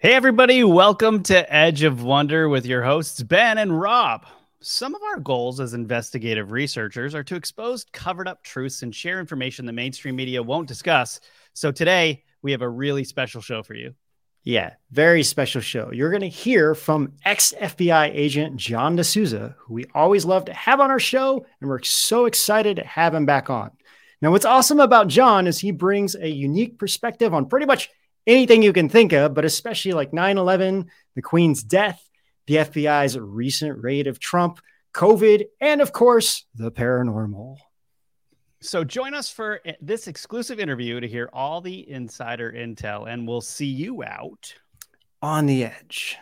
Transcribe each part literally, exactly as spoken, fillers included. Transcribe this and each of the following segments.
Hey, everybody. Welcome to Edge of Wonder with your hosts, Ben and Rob. Some of our goals as investigative researchers are to expose covered up truths and share information the mainstream media won't discuss. So today, we have a really special show for you. Yeah, very special show. You're going to hear from ex-F B I agent John D'Souza, who we always love to have on our show, and we're so excited to have him back on. Now, what's awesome about John is he brings a unique perspective on pretty much anything you can think of, but especially like nine eleven, the Queen's death, the F B I's recent raid of Trump, COVID, and of course, the paranormal. So join us for this exclusive interview to hear all the insider intel, and we'll see you out on the edge.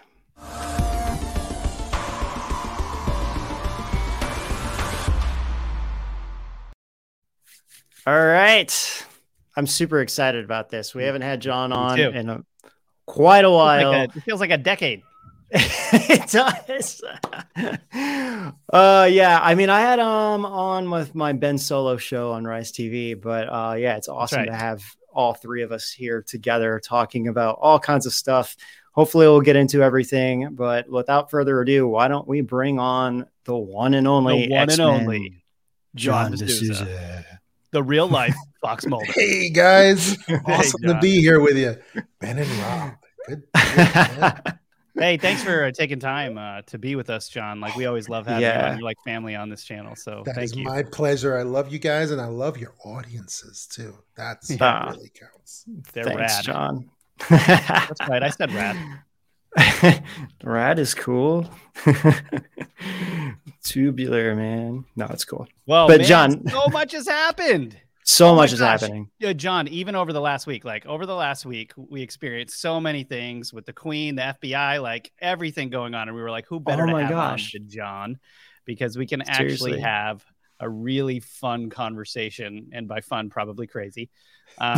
All right. I'm super excited about this. We haven't had John on in a, quite a while. Like a, it feels like a decade. It does. uh, yeah. I mean, I had um on with my Ben Solo show on Rise T V, but uh, yeah, it's awesome right. to have all three of us here together talking about all kinds of stuff. Hopefully, we'll get into everything. But without further ado, why don't we bring on the one and only, the one X-Men, and only John D'Souza. The real life Fox Mulder. Hey guys, awesome hey, to be here with you, Ben and Rob. Good. good hey, thanks for taking time uh, to be with us, John. Like we always love having yeah. you on. You're like family on this channel, so that thank is you. my pleasure. I love you guys, and I love your audiences too. That's yeah. that really counts. They're thanks, rad, John. That's right. I said rad. Rad is cool. Tubular, man. No, it's cool. Well, but man, John, so much has happened. So oh much is gosh. happening. Yeah, John, even over the last week, like over the last week, we experienced so many things with the Queen, the F B I, like everything going on. And we were like, who better oh to my have gosh. on than John? Because we can Seriously. actually have a really fun conversation, and by fun, probably crazy, um,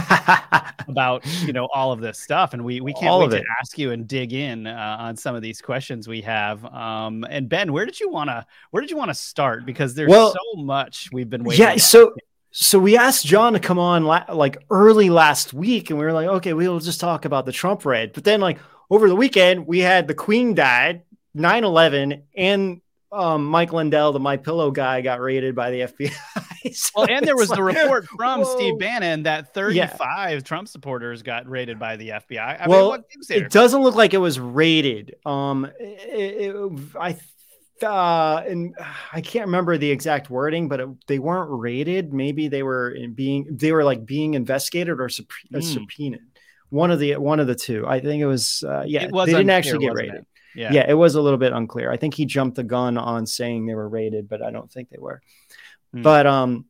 about, you know, all of this stuff. And we, we can't all wait of to it. ask you and dig in uh, on some of these questions we have. Um, and Ben, where did you want to, where did you want to start? Because there's well, so much we've been waiting Yeah. on. So, so we asked John to come on la- like early last week, and we were like, okay, we'll just talk about the Trump raid. But then like over the weekend, we had the Queen died, nine eleven, and um, Mike Lindell, the My Pillow guy, got raided by the F B I. So well, and there was like, the report from whoa. Steve Bannon that thirty-five yeah. Trump supporters got raided by the F B I. I well, mean, what it doesn't look like it was raided. Um, it, it, I uh, and I can't remember the exact wording, but it, they weren't raided. Maybe they were in being they were like being investigated or sub- mm. subpoenaed. One of the one of the two. I think it was. Uh, yeah, it was they didn't unclear, actually get raided. It? Yeah. yeah, it was a little bit unclear. I think he jumped the gun on saying they were raided, but I don't think they were. Mm. But um,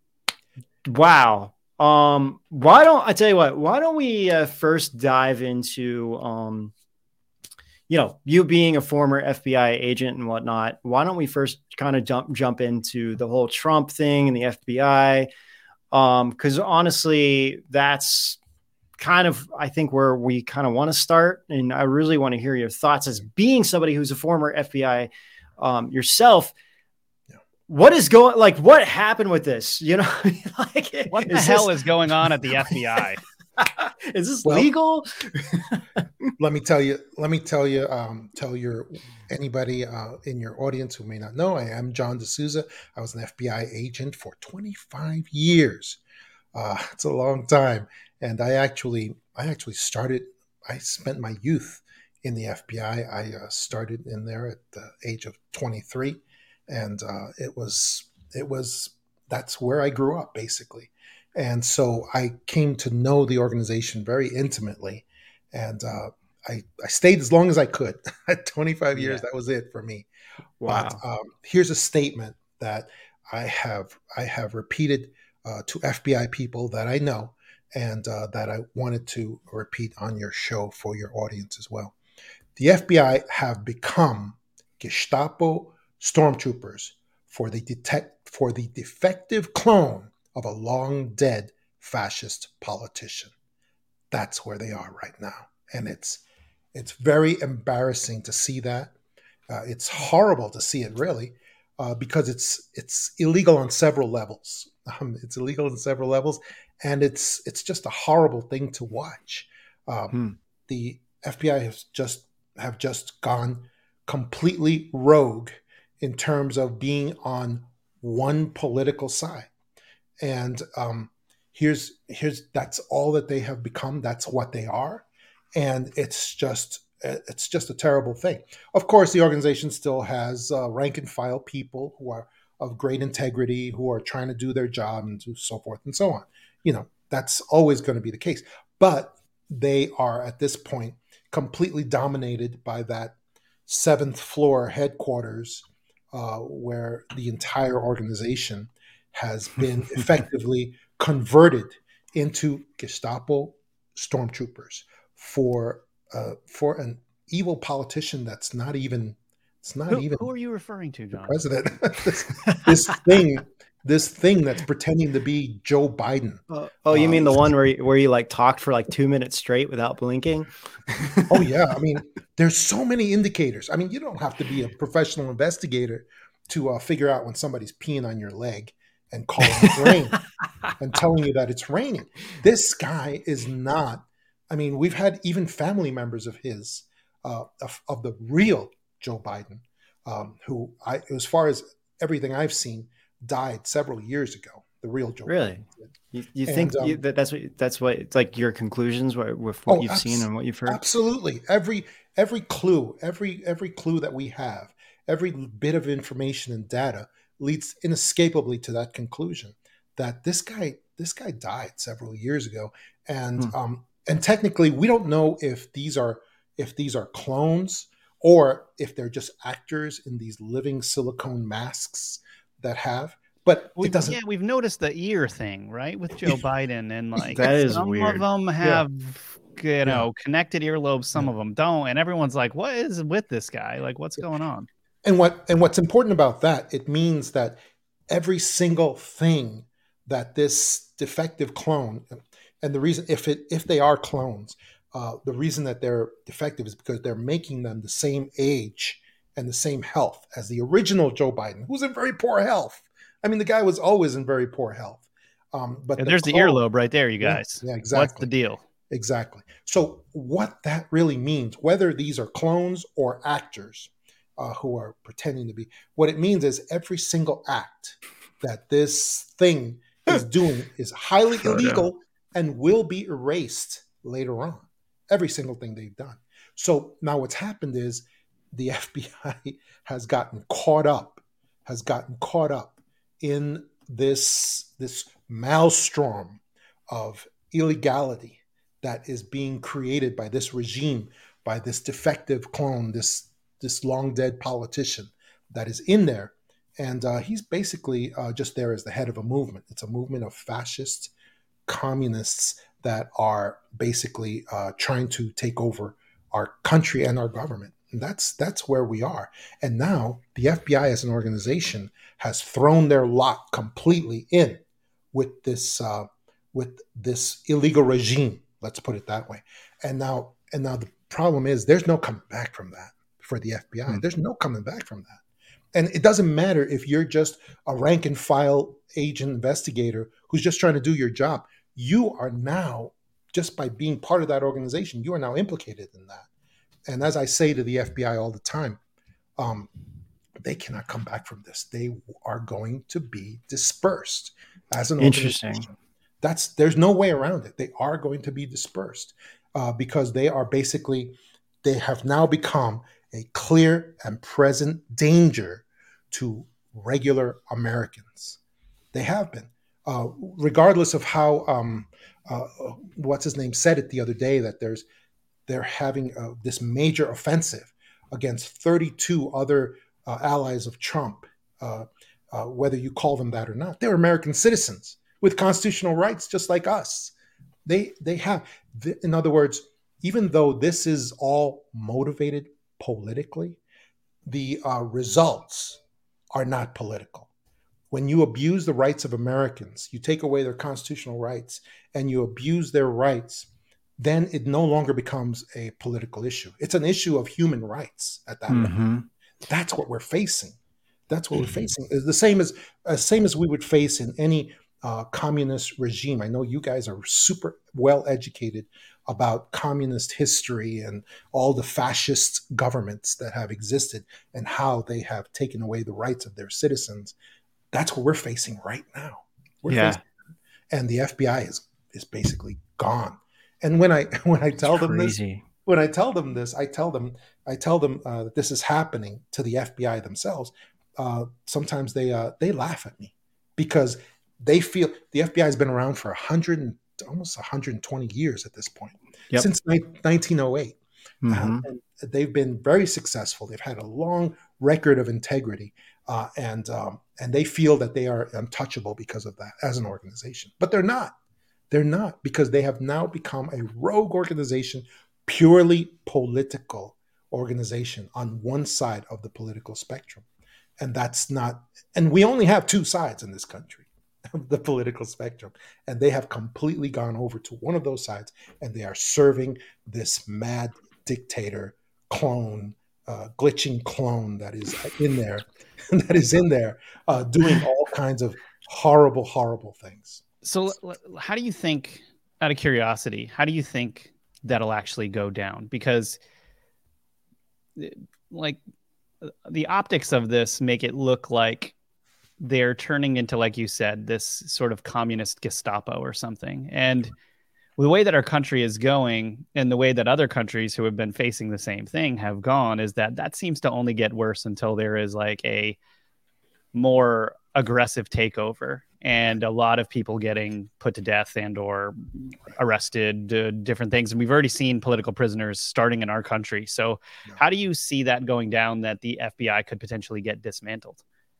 wow. Um, why don't I tell you what? Why don't we uh, first dive into um, you know, you being a former F B I agent and whatnot? Why don't we first kind of jump jump into the whole Trump thing and the F B I? Um, because honestly, that's kind of, I think, where we kind of want to start. And I really want to hear your thoughts as being somebody who's a former F B I um, yourself. Yeah. What is going, like, what happened with this? You know, like, what the hell this... is going on at the F B I? Is this well, legal? let me tell you, let me tell you, um, tell your, anybody uh, in your audience who may not know, I am John D'Souza. I was an F B I agent for twenty-five years. Uh, it's a long time. And I actually, I actually started, I spent my youth in the F B I. I uh, started in there at the age of twenty-three. And uh, it was, it was, that's where I grew up, basically. And so I came to know the organization very intimately. And uh, I, I stayed as long as I could. At twenty-five years, yeah. That was it for me. Wow. But um, here's a statement that I have, I have repeated uh, to F B I people that I know, and uh, that I wanted to repeat on your show for your audience as well. The F B I have become Gestapo stormtroopers for the detect for the defective clone of a long-dead fascist politician. That's where they are right now. And it's it's very embarrassing to see that. Uh, it's horrible to see it, really, uh, because it's it's illegal on several levels. Um, it's illegal on several levels, and it's it's just a horrible thing to watch. Um, hmm. The F B I has just have just gone completely rogue in terms of being on one political side. And um, here's here's that's all that they have become. That's what they are, and it's just it's just a terrible thing. Of course, the organization still has uh, rank and file people who are of great integrity, who are trying to do their job, and so forth and so on. You know, that's always going to be the case. But they are at this point completely dominated by that seventh floor headquarters, uh, where the entire organization has been effectively converted into Gestapo stormtroopers for uh, for an evil politician that's not even it's not who, even who are you referring to, John? President. this, this thing, this thing that's pretending to be Joe Biden. Uh, oh, you um, mean the one where you, where you like talked for like two minutes straight without blinking? Oh yeah, I mean, there's so many indicators. I mean, you don't have to be a professional investigator to uh, figure out when somebody's peeing on your leg and calling it rain and telling you that it's raining. This guy is not. I mean, we've had even family members of his, uh, of, of the real Joe Biden, um, who, I, as far as everything I've seen, died several years ago. The real Joe really? Biden. You, you And, think um, you, that that's what that's what it's like your conclusions with what Oh, you've abs- seen and what you've heard? Absolutely. Every every clue, every every clue that we have, every bit of information and data leads inescapably to that conclusion that this guy this guy died several years ago, and Hmm. um, and technically we don't know if these are if these are clones or if they're just actors in these living silicone masks that have. But We've, it doesn't. yeah, we've noticed the ear thing, right, with Joe Biden, and like That is some weird. of them have, you know, connected earlobes, some Yeah. of them don't, and everyone's like, "What is with this guy? Like, what's going on?" And what and what's important about that, it means that every single thing that this defective clone, and the reason if it if they are clones, uh, the reason that they're defective is because they're making them the same age and the same health as the original Joe Biden, who's in very poor health. I mean, the guy was always in very poor health. Um, but Yeah, the there's the clone- earlobe right there, you Yeah, guys. yeah, What's exactly. the deal? Exactly. So what that really means, whether these are clones or actors uh, who are pretending to be, what it means is every single act that this thing is doing is highly Photo. illegal and will be erased later on. Every single thing they've done. So now what's happened is the F B I has gotten caught up, has gotten caught up in this, this maelstrom of illegality that is being created by this regime, by this defective clone, this this long dead politician that is in there, and uh, he's basically uh, just there as the head of a movement. It's a movement of fascist communists that are basically uh, trying to take over our country and our government. And that's that's where we are. And now the F B I as an organization has thrown their lot completely in with this uh, with this illegal regime. Let's put it that way. And now, and now the problem is there's no coming back from that for the F B I. Hmm. There's no coming back from that. And it doesn't matter if you're just a rank and file agent investigator who's just trying to do your job. You are now, just by being part of that organization, you are now implicated in that. And as I say to the F B I all the time, um, they cannot come back from this. They are going to be dispersed as an Interesting. organization. That's there's no way around it. They are going to be dispersed uh, because they are basically they have now become a clear and present danger to regular Americans. They have been, uh, regardless of how um, uh, what's his name said it the other day that there's they're having uh, this major offensive against thirty-two other uh, allies of Trump, uh, uh, whether you call them that or not. They're American citizens with constitutional rights, just like us. They they have, in other words, even though this is all motivated politically, the uh, results are not political. When you abuse the rights of Americans, you take away their constitutional rights, and you abuse their rights, then it no longer becomes a political issue. It's an issue of human rights at that point. Mm-hmm. That's what we're facing. That's what we're facing. It's the same as uh, same as we would face in any uh, communist regime. I know you guys are super well educated about communist history and all the fascist governments that have existed and how they have taken away the rights of their citizens. That's what we're facing right now. We're Yeah. facing, and the F B I is is basically gone. And when I when I tell them this, Crazy. when I tell them this, I tell them I tell them uh, that this is happening to the F B I themselves. Uh, sometimes they uh, they laugh at me because they feel the F B I has been around for a hundred and almost one hundred twenty years at this point, Yep. since nineteen oh eight. Mhm. Uh, and they've been very successful. They've had a long record of integrity, uh, and um, and they feel that they are untouchable because of that as an organization. But they're not. They're not, because they have now become a rogue organization, purely political organization on one side of the political spectrum. And that's not, and we only have two sides in this country of the political spectrum. And they have completely gone over to one of those sides, and they are serving this mad dictator clone, uh, glitching clone that is in there, that is in there, uh, doing all kinds of horrible, horrible things. So, how do you think, out of curiosity, how do you think that'll actually go down? Because, like, the optics of this make it look like they're turning into, like you said, this sort of communist Gestapo or something. And the way that our country is going, and the way that other countries who have been facing the same thing have gone, is that that seems to only get worse until there is like a more aggressive takeover and a lot of people getting put to death and or arrested, uh, different things. And we've already seen political prisoners starting in our country. So Yeah. how do you see that going down, that the F B I could potentially get dismantled?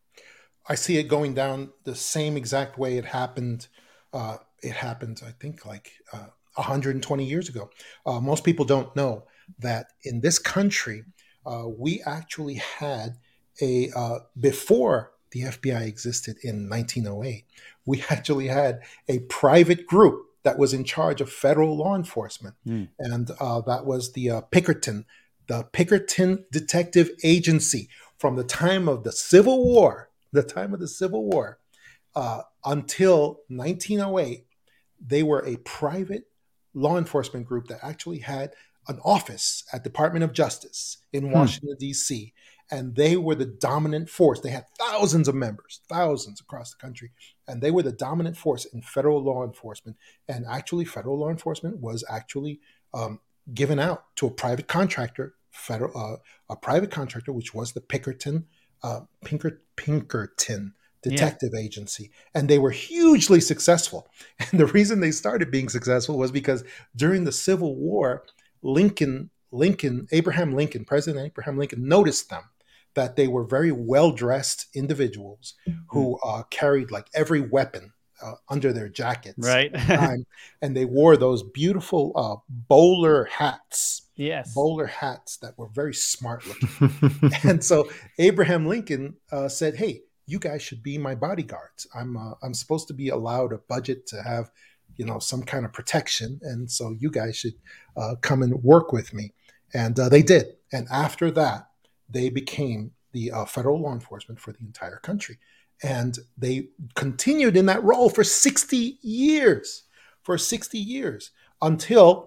I see it going down the same exact way it happened. Uh, it happened, I think, like uh, one hundred twenty years ago. Uh, most people don't know that in this country, uh, we actually had a, uh, before the F B I existed in nineteen oh eight, we actually had a private group that was in charge of federal law enforcement. Mm. And uh, that was the uh, Pinkerton, the Pinkerton Detective Agency. From the time of the Civil War, the time of the Civil War, uh, until nineteen oh eight, they were a private law enforcement group that actually had an office at Department of Justice in Washington, D C, and they were the dominant force. They had thousands of members, thousands across the country, and they were the dominant force in federal law enforcement. And actually, federal law enforcement was actually um, given out to a private contractor, federal, uh, a private contractor, which was the Pinkerton, uh, Pinker, Pinkerton Detective yeah. Agency, and they were hugely successful. And the reason they started being successful was because during the Civil War, Lincoln, Lincoln, Abraham Lincoln, President Abraham Lincoln noticed them, that they were very well-dressed individuals who uh, carried like every weapon uh, under their jackets. Right. um, and they wore those beautiful uh, bowler hats. Yes. Bowler hats that were very smart looking. And so Abraham Lincoln uh, said, hey, you guys should be my bodyguards. I'm uh, I'm supposed to be allowed a budget to have, you know, some kind of protection. And so you guys should uh, come and work with me. And uh, they did. And after that, they became the uh, federal law enforcement for the entire country. And they continued in that role for sixty years, for sixty years, until,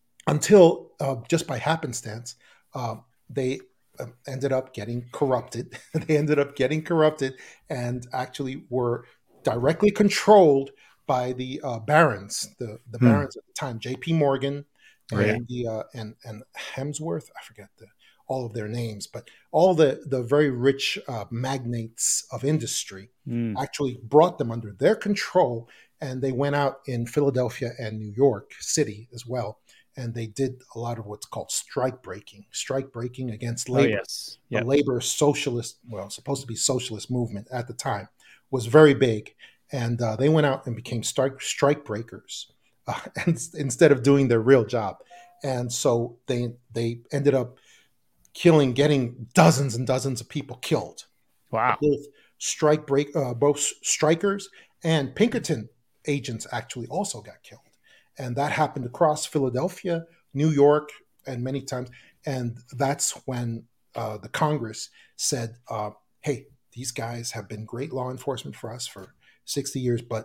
until uh, just by happenstance, uh, they uh, ended up getting corrupted. They ended up getting corrupted and actually were directly controlled by the uh, barons, the, the hmm. barons at the time, J P Morgan and, right. the, uh, and, and Hemsworth, I forget the all of their names, but all the, the very rich uh, magnates of industry mm. actually brought them under their control, and they went out in Philadelphia and New York City as well, and they did a lot of what's called strike breaking, strike breaking against labor. Oh, yes. Yep. The labor socialist, well, supposed to be socialist movement at the time, was very big, and uh, they went out and became strike strike breakers uh, and, instead of doing their real job, and so they they ended up killing, getting dozens and dozens of people killed. Wow. Both strike break, uh, both strikers and Pinkerton agents actually also got killed. And that happened across Philadelphia, New York, and many times. And that's when uh, the Congress said, uh, hey, these guys have been great law enforcement for us for sixty years, but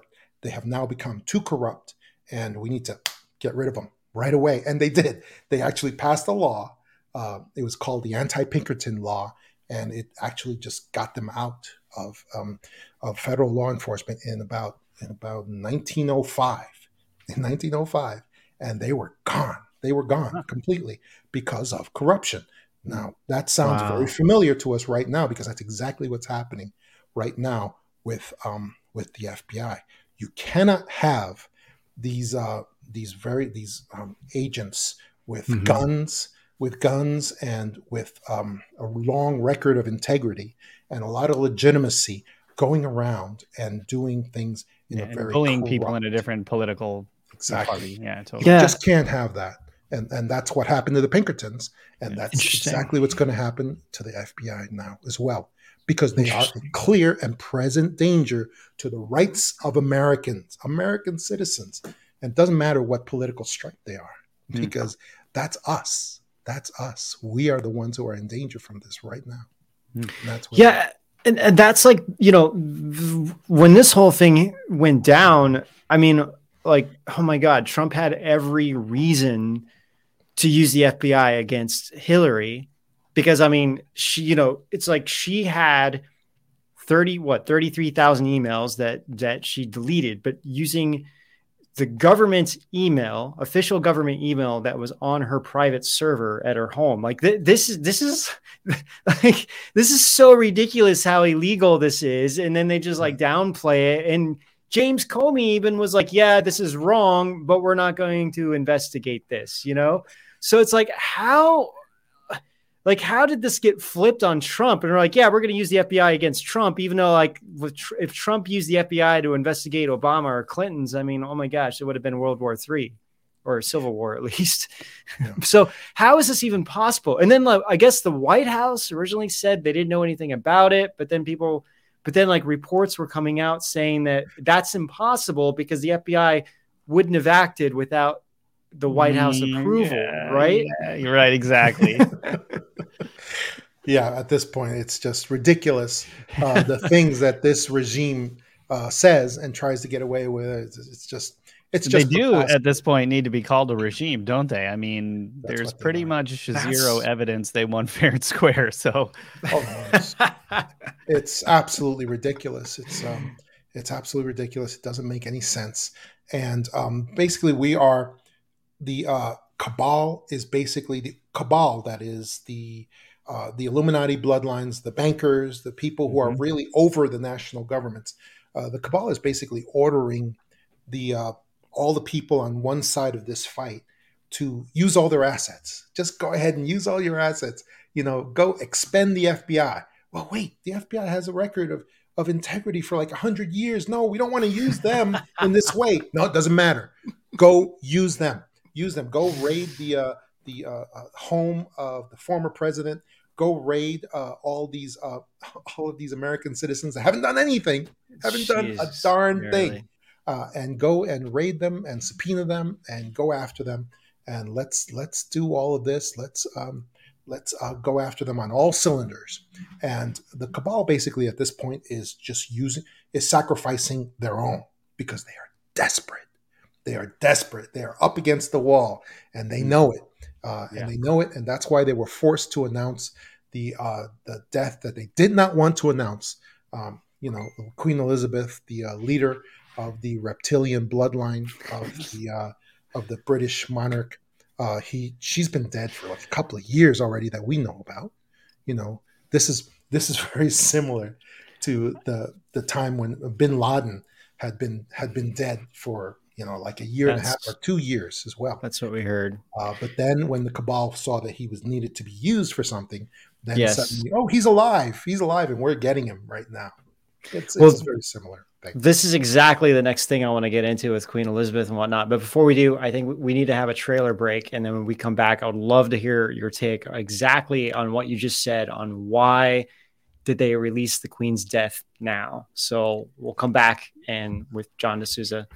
They have now become too corrupt, and we need to get rid of them right away. And they did. They actually passed a law. Uh, it was called the Anti-Pinkerton Law, and it actually just got them out of um, of federal law enforcement in about in about nineteen oh five. In nineteen oh five, and they were gone. They were gone completely because of corruption. Now, that sounds wow. very familiar to us right now, because that's exactly what's happening right now with um, with the F B I. You cannot have these uh, these very these um, agents with mm-hmm. guns, with guns, and with um, a long record of integrity and a lot of legitimacy going around and doing things in yeah, a very bullying corrupt, people in a different political exactly. party. Yeah, totally. You Yeah. just can't have that. And and that's what happened to the Pinkertons. And that's exactly what's going to happen to the F B I now as well, because they are in clear and present danger to the rights of Americans, American citizens. And it doesn't matter what political stripe they are, because mm. that's us. That's us. We are the ones who are in danger from this right now. Mm. That's what yeah. And, and that's like, you know, when this whole thing went down, I mean, like, oh my God, Trump had every reason to use the F B I against Hillary, because I mean, she, you know, it's like she had thirty, what, thirty-three thousand emails that, that she deleted, but using the government's email, official government email that was on her private server at her home. Like th- this is, this is like, this is so ridiculous how illegal this is. And then they just like downplay it. And James Comey even was like, yeah, this is wrong, but we're not going to investigate this, you know? So it's like, how, like, how did this get flipped on Trump? And we're like, yeah, we're going to use the F B I against Trump, even though like with, if Trump used the F B I to investigate Obama or Clinton's, I mean, oh my gosh, it would have been World War Three or Civil War at least. Yeah. So how is this even possible? And then like, I guess the White House originally said they didn't know anything about it, but then people, but then like reports were coming out saying that that's impossible because the F B I wouldn't have acted without the White House approval, yeah, right? Yeah, you're right. Exactly. Yeah. At this point, it's just ridiculous. Uh, the things that this regime uh, says and tries to get away with. It's, it's just, it's just, they do at this point need to be called a regime, don't they? I mean, That's there's pretty are. much That's... zero evidence they won fair and square. So oh, no, it's, it's absolutely ridiculous. It's, um, it's absolutely ridiculous. It doesn't make any sense. And um, basically we are, the uh, cabal is basically the cabal that is the uh, the Illuminati bloodlines, the bankers, the people who mm-hmm. are really over the national governments. Uh, the cabal is basically ordering the uh, all the people on one side of this fight to use all their assets. Just go ahead and use all your assets. You know, go expend the F B I. Well, wait, the F B I has a record of of integrity for like one hundred years. No, we don't want to use them in this way. No, it doesn't matter. Go use them. Use them. Go raid the uh, the uh, uh, home of the former president. Go raid uh, all these uh, all of these American citizens that haven't done anything, haven't Jeez, done a darn really. thing, uh, and go and raid them and subpoena them and go after them. And let's let's do all of this. Let's um, let's uh, go after them on all cylinders. And the cabal basically at this point is just using is sacrificing their own because they are desperate. They are desperate. They are up against the wall, and they know it. Uh, yeah. And they know it, and that's why they were forced to announce the uh, the death that they did not want to announce. Um, you know, Queen Elizabeth, the uh, leader of the reptilian bloodline of the uh, of the British monarch, uh, he she's been dead for like a couple of years already that we know about. You know, this is this is very similar to the the time when Bin Laden had been had been dead for. You know, like a year that's, and a half or two years as well. That's what we heard. Uh, but then when the cabal saw that he was needed to be used for something, then yes. suddenly, oh, he's alive. He's alive, and we're getting him right now. It's, well, it's a very similar thing. This is exactly the next thing I want to get into with Queen Elizabeth and whatnot. But before we do, I think we need to have a trailer break. And then when we come back, I would love to hear your take exactly on what you just said on why did they release the Queen's death now. So we'll come back and with John D'Souza.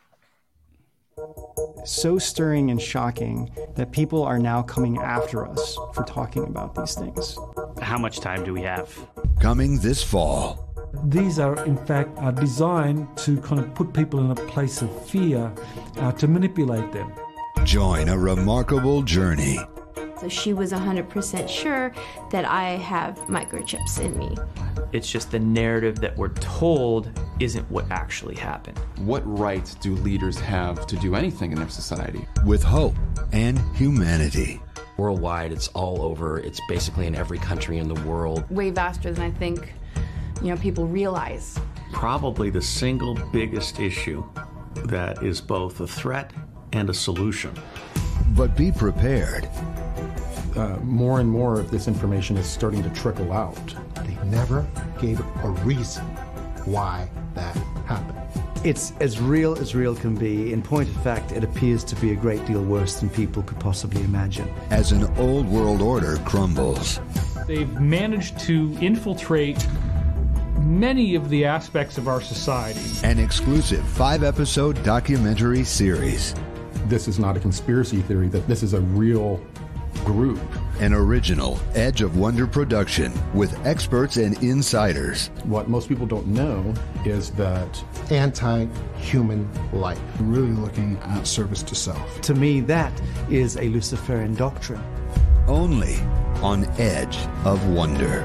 So stirring and shocking that people are now coming after us for talking about these things. How much time do we have? Coming this fall. These are, in fact, are designed to kind of put people in a place of fear, uh, to manipulate them. Join a remarkable journey. So she was one hundred percent sure that I have microchips in me. It's just the narrative that we're told isn't what actually happened. What rights do leaders have to do anything in their society? With hope and humanity. Worldwide, it's all over. It's basically in every country in the world. Way vaster than I think, you know, people realize. Probably the single biggest issue that is both a threat and a solution. But be prepared. Uh, more and more of this information is starting to trickle out. They never gave a reason why that happened. It's as real as real can be. In point of fact, it appears to be a great deal worse than people could possibly imagine. As an old world order crumbles. They've managed to infiltrate many of the aspects of our society. An exclusive five-episode documentary series. This is not a conspiracy theory, that this is a real group. An original Edge of Wonder production with experts and insiders. What most people don't know is that anti-human life. Really looking at service to self. To me, that is a Luciferian doctrine. Only on Edge of Wonder.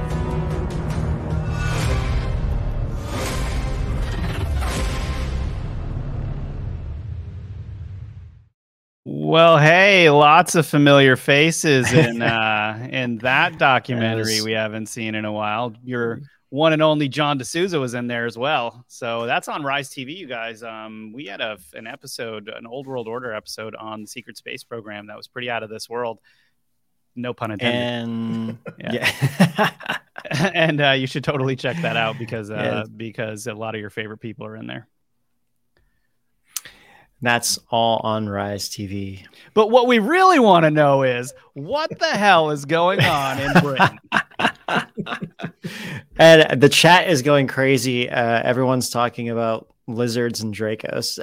Well, hey, lots of familiar faces in uh, in that documentary yes. we haven't seen in a while. Your one and only John D'Souza was in there as well. So that's on Rise T V, you guys. Um, we had a, an episode, an Old World Order episode on the Secret Space program that was pretty out of this world. No pun intended. And yeah, yeah. and uh, you should totally check that out because uh, yeah. because a lot of your favorite people are in there. That's all on Rise T V. But what we really want to know is what the hell is going on in Britain? And the chat is going crazy. Uh, everyone's talking about lizards and Dracos.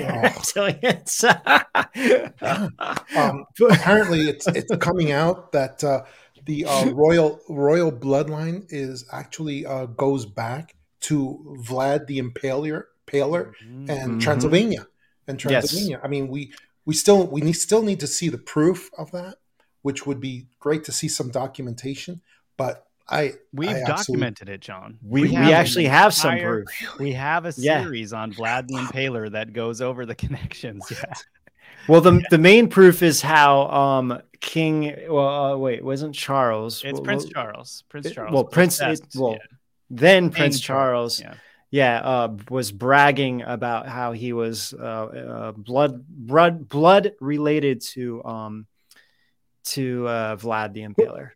Oh. um, apparently, it's it's coming out that uh, the uh, royal royal bloodline is actually uh, goes back to Vlad the Impaler, Impaler and mm-hmm. Transylvania. And Transylvania. Yes. I mean, we we still we need, still need to see the proof of that, which would be great to see some documentation. But I we've I documented it, John. We we, we actually have some proof. We have a series yeah. on Vlad the Impaler that goes over the connections. Yeah. Well, the the main proof is how um, King. Well, uh, wait, wasn't Charles? It's well, Prince well, Charles. Prince Charles. Well, Prince. It, well, yeah. then Prince King Charles. Yeah. Yeah, uh, was bragging about how he was uh, uh, blood, blood, blood related to um, to uh, Vlad the Impaler.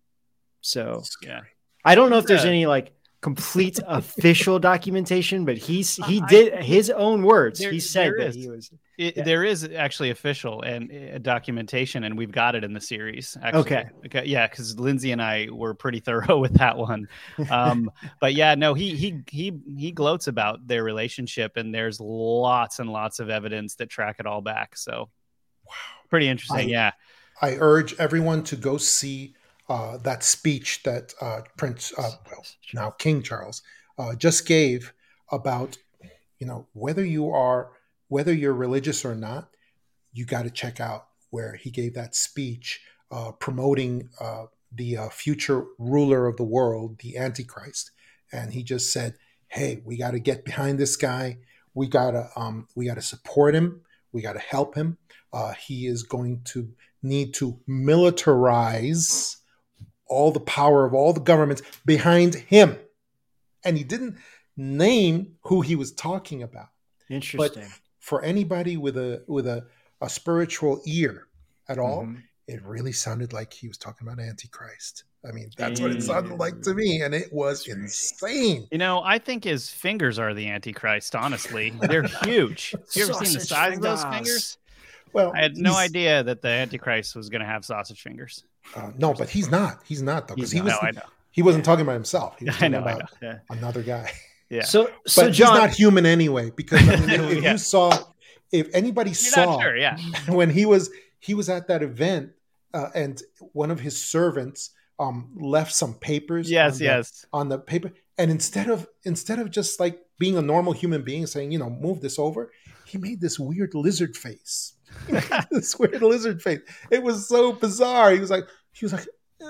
So yeah, I don't know if there's any like complete official documentation, but he's he did his own words. There, he said that is. he was. It, yeah. There is actually official and uh, documentation, and we've got it in the series. Actually. Okay. Okay. Yeah, because Lindsay and I were pretty thorough with that one. Um, but yeah, no, he he he he gloats about their relationship, and there's lots and lots of evidence that track it all back. So, wow, pretty interesting. I, yeah. I urge everyone to go see uh, that speech that uh, Prince, uh, well, now King Charles, uh, just gave about, you know, whether you are. Whether you're religious or not, you got to check out where he gave that speech uh, promoting uh, the uh, future ruler of the world, the Antichrist. And he just said, hey, we got to get behind this guy. We got to um, we got to support him. We got to help him. Uh, he is going to need to militarize all the power of all the governments behind him. And he didn't name who he was talking about. Interesting. But for anybody with a with a, a spiritual ear at all, mm-hmm. it really sounded like he was talking about Antichrist. I mean, that's what it sounded like to me, and it was insane. You know, I think his fingers are the Antichrist, honestly. They're huge. Have you ever seen the size fingers. of those fingers? Well, I had no idea that the Antichrist was going to have sausage fingers. Uh, no, but he's not. He's not, though, because he, was, no, I know. he wasn't talking about himself. He was talking I know, about I know. Yeah. another guy. Yeah. So, but so John, he's not human anyway, because I mean, if yeah. you saw, if anybody You're saw sure, yeah. when he was he was at that event uh, and one of his servants um, left some papers yes, on, the, yes. on the paper, And instead of instead of just like being a normal human being saying, you know, move this over, he made this weird lizard face. This weird lizard face. It was so bizarre. He was like, he was like,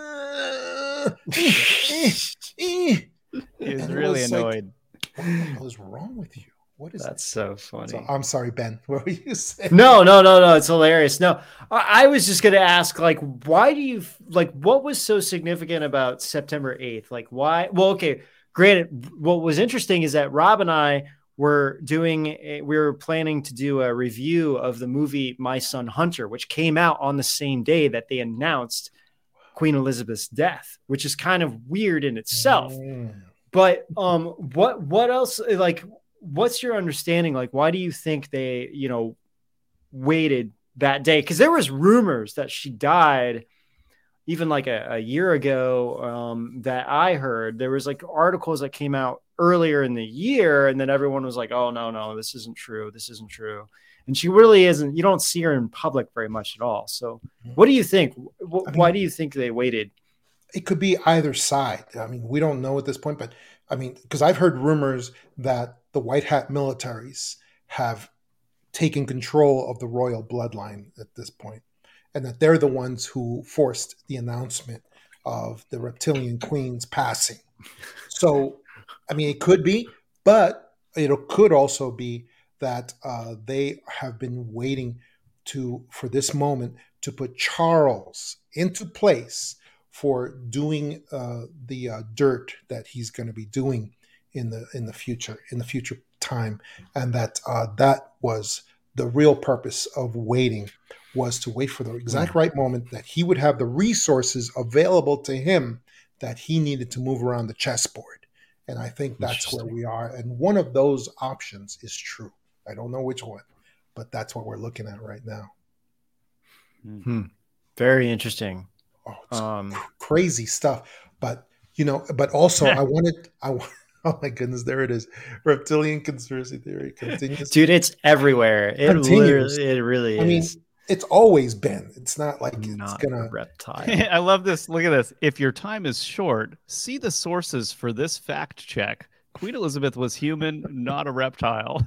uh, eh, eh. He was really was annoyed. Like, what the hell is wrong with you? What is That's it? so funny. So, I'm sorry, Ben. What were you saying? No, no, no, no. It's hilarious. No, I, I was just going to ask, like, why do you, like, what was so significant about September eighth? Like, why? Well, okay, granted, what was interesting is that Rob and I were doing, a, we were planning to do a review of the movie My Son Hunter, which came out on the same day that they announced Queen Elizabeth's death, which is kind of weird in itself. Mm. But um, what, what else, like, what's your understanding? Like, why do you think they, you know, waited that day? Because there was rumors that she died even like a, a year ago um, that I heard. There was like articles that came out earlier in the year, and then everyone was like, oh, no, no, this isn't true. This isn't true. And she really isn't. You don't see her in public very much at all. So what do you think? W- I mean, why do you think they waited? It could be either side. I mean, we don't know at this point, but I mean, because I've heard rumors that the white hat militaries have taken control of the royal bloodline at this point, and that they're the ones who forced the announcement of the reptilian queen's passing. So, I mean, it could be, but it could also be that uh, they have been waiting to for this moment to put Charles into place for doing uh, the uh, dirt that he's going to be doing in the in the future, in the future time, and that uh, that was the real purpose of waiting, was to wait for the exact right moment that he would have the resources available to him that he needed to move around the chessboard. And I think that's where we are. And one of those options is true. I don't know which one, but that's what we're looking at right now. Hmm. Very interesting. Oh, um, crazy stuff. But, you know, but also I wanted, I want, oh my goodness, there it is. Reptilian conspiracy theory continues. Dude, it's everywhere. It continues. It really is. I mean, it's always been. It's not like it's not gonna a reptile. I love this. Look at this. If your time is short, see the sources for this fact check. Queen Elizabeth was human, not a reptile.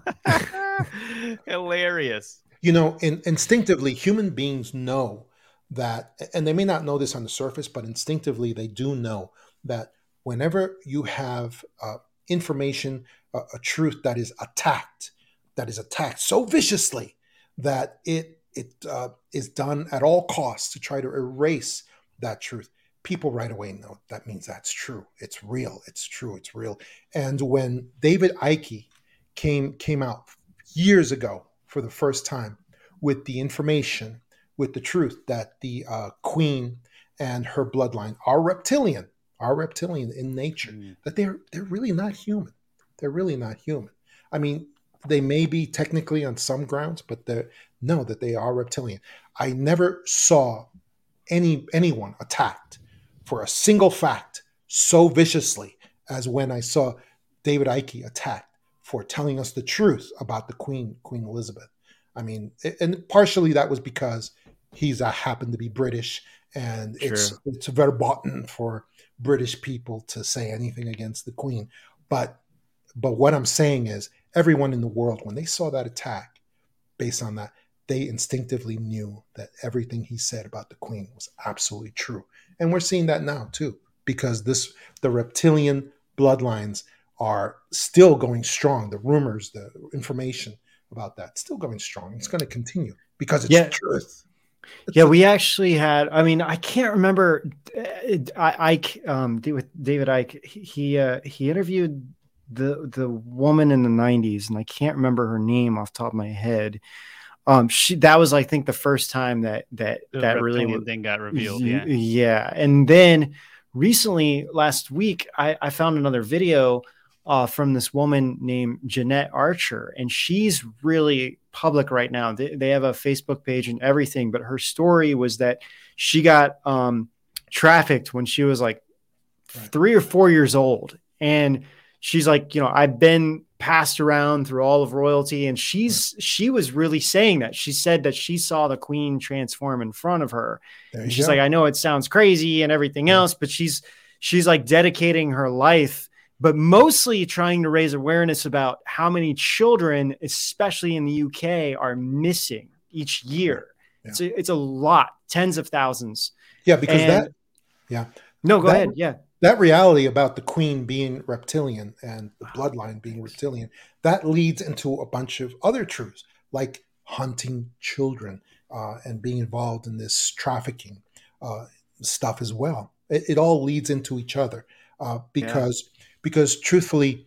Hilarious. You know, in, instinctively, human beings know that, and they may not know this on the surface, but instinctively they do know that whenever you have uh, information, uh, a truth that is attacked, that is attacked so viciously that it it uh, is done at all costs to try to erase that truth, people right away know that means that's true. It's real. It's true. It's real. And when David Icke came came out years ago for the first time with the information, with the truth that the uh, Queen and her bloodline are reptilian, are reptilian in nature, mm. that they're they're really not human. They're really not human. I mean, they may be technically on some grounds, but they know that they are reptilian. I never saw any anyone attacked for a single fact so viciously as when I saw David Icke attacked for telling us the truth about the Queen, Queen Elizabeth. I mean, and partially that was because he's uh, happened to be British, and sure. it's it's verboten for British people to say anything against the Queen. But but what I'm saying is, everyone in the world, when they saw that attack, based on that, they instinctively knew that everything he said about the Queen was absolutely true. And we're seeing that now too, because this the reptilian bloodlines are still going strong. The rumors, the information about that, still going strong. It's going to continue because it's yeah. truth. Yeah, we actually had, I mean, I can't remember, I, I um, with David Icke, he, uh, he interviewed the, the woman in the nineties, and I can't remember her name off the top of my head. Um, she, that was, I think, the first time that, that, the that really thing got revealed. Yeah. Yeah. Yeah. And then recently, last week, I, I found another video uh, from this woman named Jeanette Archer, and she's really public right now. They, they have a Facebook page and everything, but her story was that she got um, trafficked when she was like right. three or four years old. And she's like, you know, I've been passed around through all of royalty. And she's, right. she was really saying that. She said that she saw the Queen transform in front of her. And she's go. like, I know it sounds crazy and everything yeah. else, but she's, she's like dedicating her life but mostly trying to raise awareness about how many children, especially in the U K, are missing each year. Yeah. It's a, it's a lot, tens of thousands. Yeah, because and, that, yeah. No, go that, ahead. Yeah. That reality about the queen being reptilian and the bloodline being reptilian, that leads into a bunch of other truths, like hunting children uh, and being involved in this trafficking uh, stuff as well. It, it all leads into each other uh, because, yeah. because truthfully,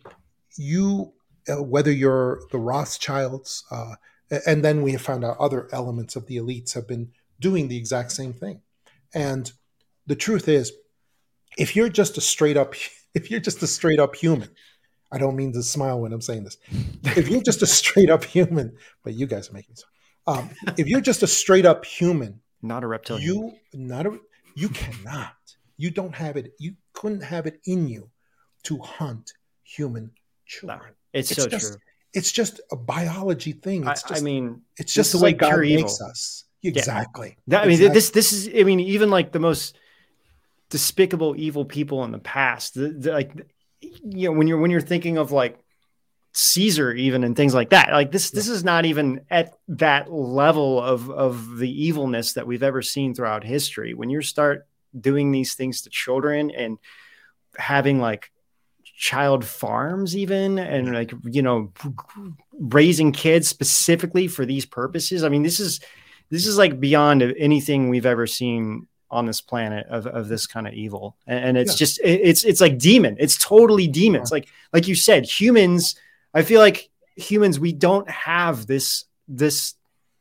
you, uh, whether you're the Rothschilds, uh, and then we have found out other elements of the elites have been doing the exact same thing. And the truth is, if you're just a straight up, if you're just a straight up human, I don't mean to smile when I'm saying this. If you're just a straight up human, but you guys are making this. Um, if you're just a straight up human, not a reptilian, you not a, you cannot, you don't have it. You couldn't have it in you to hunt human children. No, it's, it's so just, true. It's just a biology thing. It's I, just, I mean, it's just the way like God makes evil. us. Exactly. Yeah. That, I mean, exactly. this this is. I mean, even like the most despicable, evil people in the past, the, the, like, you know, when you're when you're thinking of like Caesar, even and things like that, like this, yeah. this is not even at that level of of the evilness that we've ever seen throughout history. When you start doing these things to children and having like child farms, even and like you know, raising kids specifically for these purposes. I mean, this is this is like beyond anything we've ever seen on this planet of, of this kind of evil. And, and it's yeah. just, it, it's, it's like demon. It's totally demons. Yeah. Like, like you said, humans, I feel like humans, we don't have this, this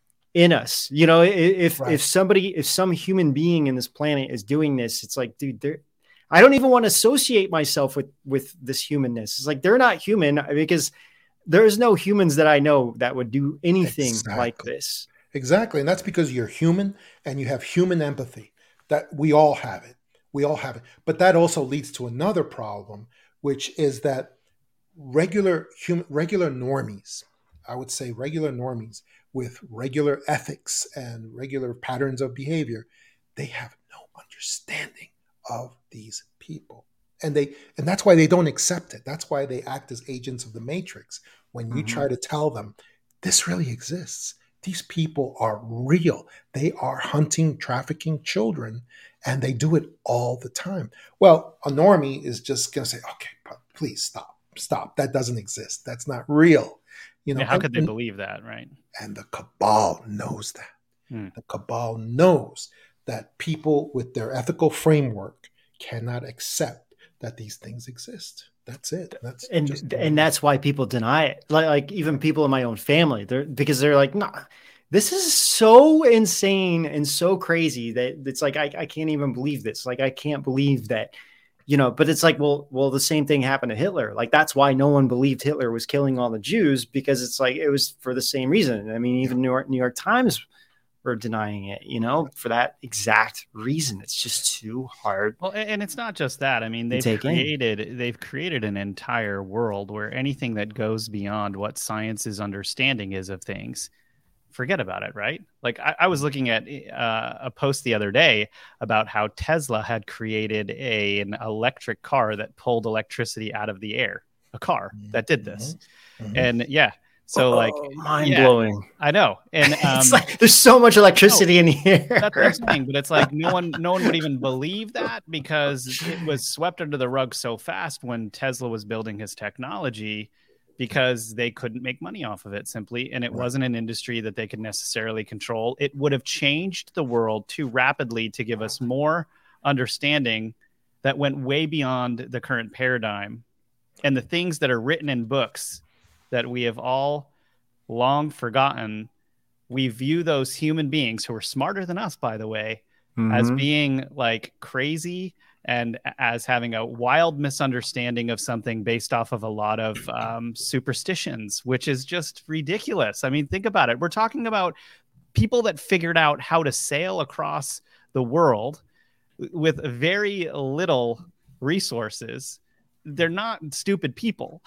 in us, you know, if, right. if somebody, if some human being in this planet is doing this, it's like, dude, they're, I don't even want to associate myself with, with this humanness. It's like, they're not human because there's no humans that I know that would do anything exactly. like this. Exactly. And that's because you're human and you have human empathy. That we all have it. We all have it. But that also leads to another problem, which is that regular human, regular normies, I would say regular normies with regular ethics and regular patterns of behavior, they have no understanding of these people. And they and that's why they don't accept it. That's why they act as agents of the Matrix. When you mm-hmm. try to tell them this really exists. These people are real. They are hunting, trafficking children, and they do it all the time. Well, a normie is just going to say, okay, please stop, stop. That doesn't exist. That's not real. You know, yeah, how and, could they and, believe that, right? And the cabal knows that. Hmm. The cabal knows that people with their ethical framework cannot accept that these things exist. That's it. That's and just and that's why people deny it. Like, like even people in my own family, they're because they're like, no, nah, this is so insane and so crazy that it's like I, I can't even believe this. Like I can't believe that, you know. But it's like, well, well, the same thing happened to Hitler. Like that's why no one believed Hitler was killing all the Jews because it's like it was for the same reason. I mean, even New York New York Times were denying it, you know, for that exact reason. It's just too hard. Well, and it's not just that. I mean, they've created in. they've created an entire world where anything that goes beyond what science's understanding is of things, forget about it, right? Like I, I was looking at uh, a post the other day about how Tesla had created a, an electric car that pulled electricity out of the air, a car that did this. Mm-hmm. And yeah, So, oh, like, mind yeah, blowing. I know, and um, it's like there's so much electricity no, in the air. That's what I'm saying, but it's like no one, no one would even believe that because it was swept under the rug so fast when Tesla was building his technology, because they couldn't make money off of it simply, and it right. wasn't an industry that they could necessarily control. It would have changed the world too rapidly to give us more understanding that went way beyond the current paradigm, and the things that are written in books that we have all long forgotten. We view those human beings who are smarter than us, by the way, mm-hmm. as being like crazy and as having a wild misunderstanding of something based off of a lot of um, superstitions, which is just ridiculous. I mean, think about it. We're talking about people that figured out how to sail across the world with very little resources. They're not stupid people.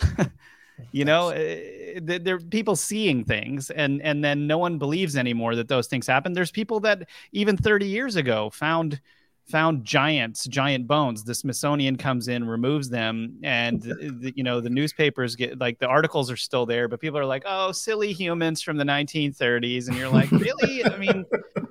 You know, there are people seeing things and, and then no one believes anymore that those things happen. There's people that even thirty years ago found found giants, giant bones. The Smithsonian comes in, removes them, and the, you know the newspapers get like the articles are still there, but people are like, "Oh, silly humans from the nineteen thirties," and you're like, "Really?" I mean,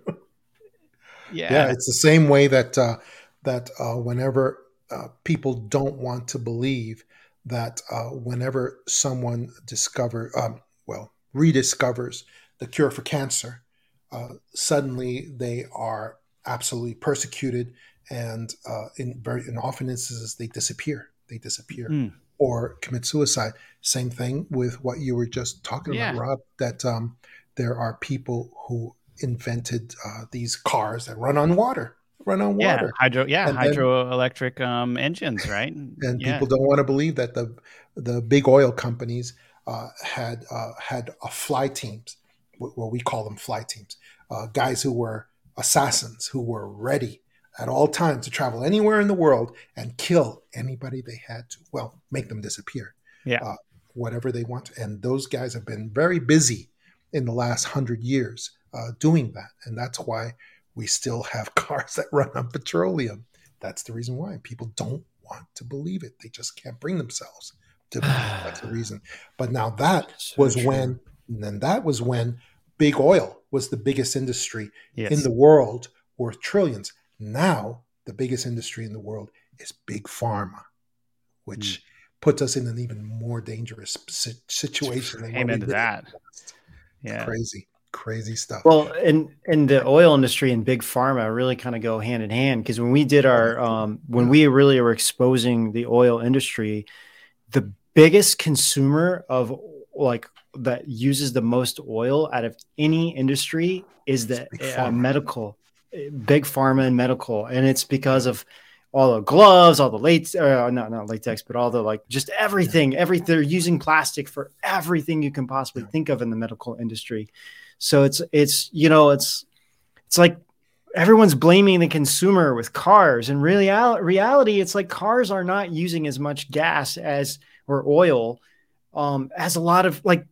yeah, yeah, it's the same way that uh, that uh, whenever uh, people don't want to believe that uh, whenever someone discover, um, well, rediscovers the cure for cancer, uh, suddenly they are absolutely persecuted, and uh, in very in often instances they disappear. They disappear mm. or commit suicide. Same thing with what you were just talking yeah. about, Rob. That um, there are people who invented uh, these cars that run on water, run on yeah, water, hydro, yeah, and hydroelectric then, um, engines, right? And yeah. people don't want to believe that the the big oil companies uh, had uh, had uh, fly teams, what we call them fly teams, uh, guys who were assassins who were ready at all times to travel anywhere in the world and kill anybody they had to. Well, make them disappear. Yeah, uh, whatever they want. And those guys have been very busy in the last hundred years uh, doing that, and that's why we still have cars that run on petroleum. That's the reason why people don't want to believe it. They just can't bring themselves to believe it. That's the reason. But now that so was true. when, and then that was when big oil was the biggest industry yes. in the world, worth trillions. Now the biggest industry in the world is big pharma, which mm. puts us in an even more dangerous situation. Amen to that. Yeah, crazy. Crazy stuff. Well, in in the oil industry and big pharma really kind of go hand in hand, because when we did our um, when we really were exposing the oil industry, the biggest consumer of like that uses the most oil out of any industry is the uh, medical, big pharma and medical, and it's because of all the gloves, all the latex, uh, not not latex, but all the like just everything. Everything they're using plastic for everything you can possibly think of in the medical industry. So it's, it's, you know, it's, it's like everyone's blaming the consumer with cars. In really reality, it's like cars are not using as much gas as, or oil um, as a lot of like,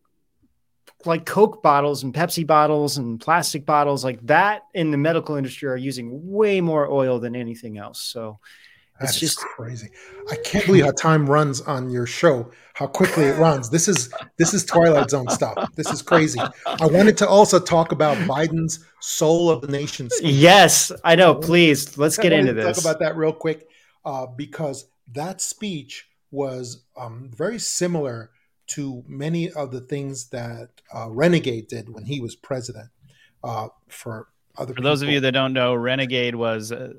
like Coke bottles and Pepsi bottles and plastic bottles like that in the medical industry are using way more oil than anything else. So That's it's just crazy. I can't believe how time runs on your show, how quickly it runs. This is this is Twilight Zone stuff. This is crazy. I wanted to also talk about Biden's Soul of the Nation speech. Yes, I know. Please, let's get into this. Talk about that real quick, uh, because that speech was um, very similar to many of the things that uh, Renegade did when he was president. Uh, for Other For those of you that don't know, Renegade was uh,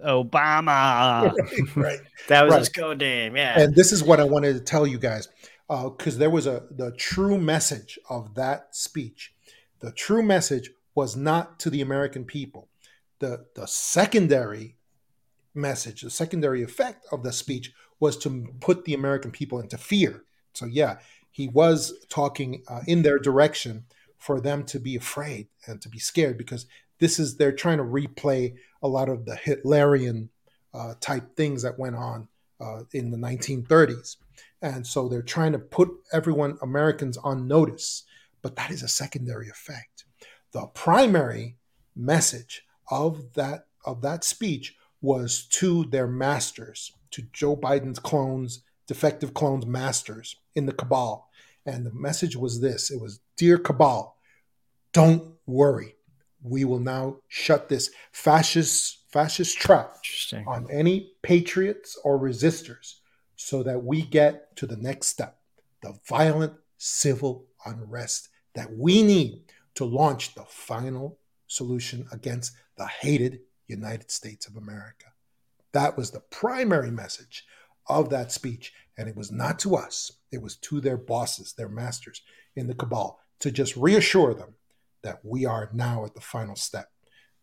Obama. right, right. That was right. his code name. Yeah. And this is what I wanted to tell you guys, because uh, there was a the true message of that speech. The true message was not to the American people. The the secondary message, the secondary effect of the speech was to put the American people into fear. So yeah, he was talking uh, in their direction for them to be afraid and to be scared, because this is, they're trying to replay a lot of the Hitlerian uh, type things that went on uh, in the nineteen thirties. And so they're trying to put everyone, Americans, on notice, but that is a secondary effect. The primary message of that, of that speech was to their masters, to Joe Biden's clones, defective clones masters in the cabal. And the message was this, it was, "Dear cabal, don't worry. We will now shut this fascist fascist trap on any patriots or resistors so that we get to the next step, the violent civil unrest that we need to launch the final solution against the hated United States of America." That was the primary message of that speech. And it was not to us. It was to their bosses, their masters in the cabal, to just reassure them that we are now at the final step.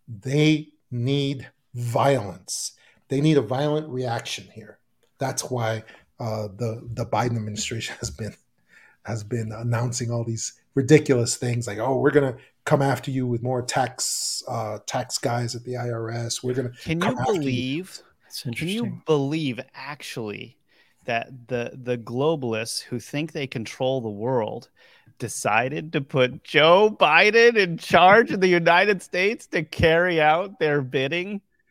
They need violence. They need a violent reaction here. That's why uh, the the Biden administration has been has been announcing all these ridiculous things like, "Oh, we're gonna come after you with more tax uh, tax guys at the I R S. We're gonna." Can you believe? You. Can you believe actually that the the globalists who think they control the world decided to put Joe Biden in charge of the United States to carry out their bidding?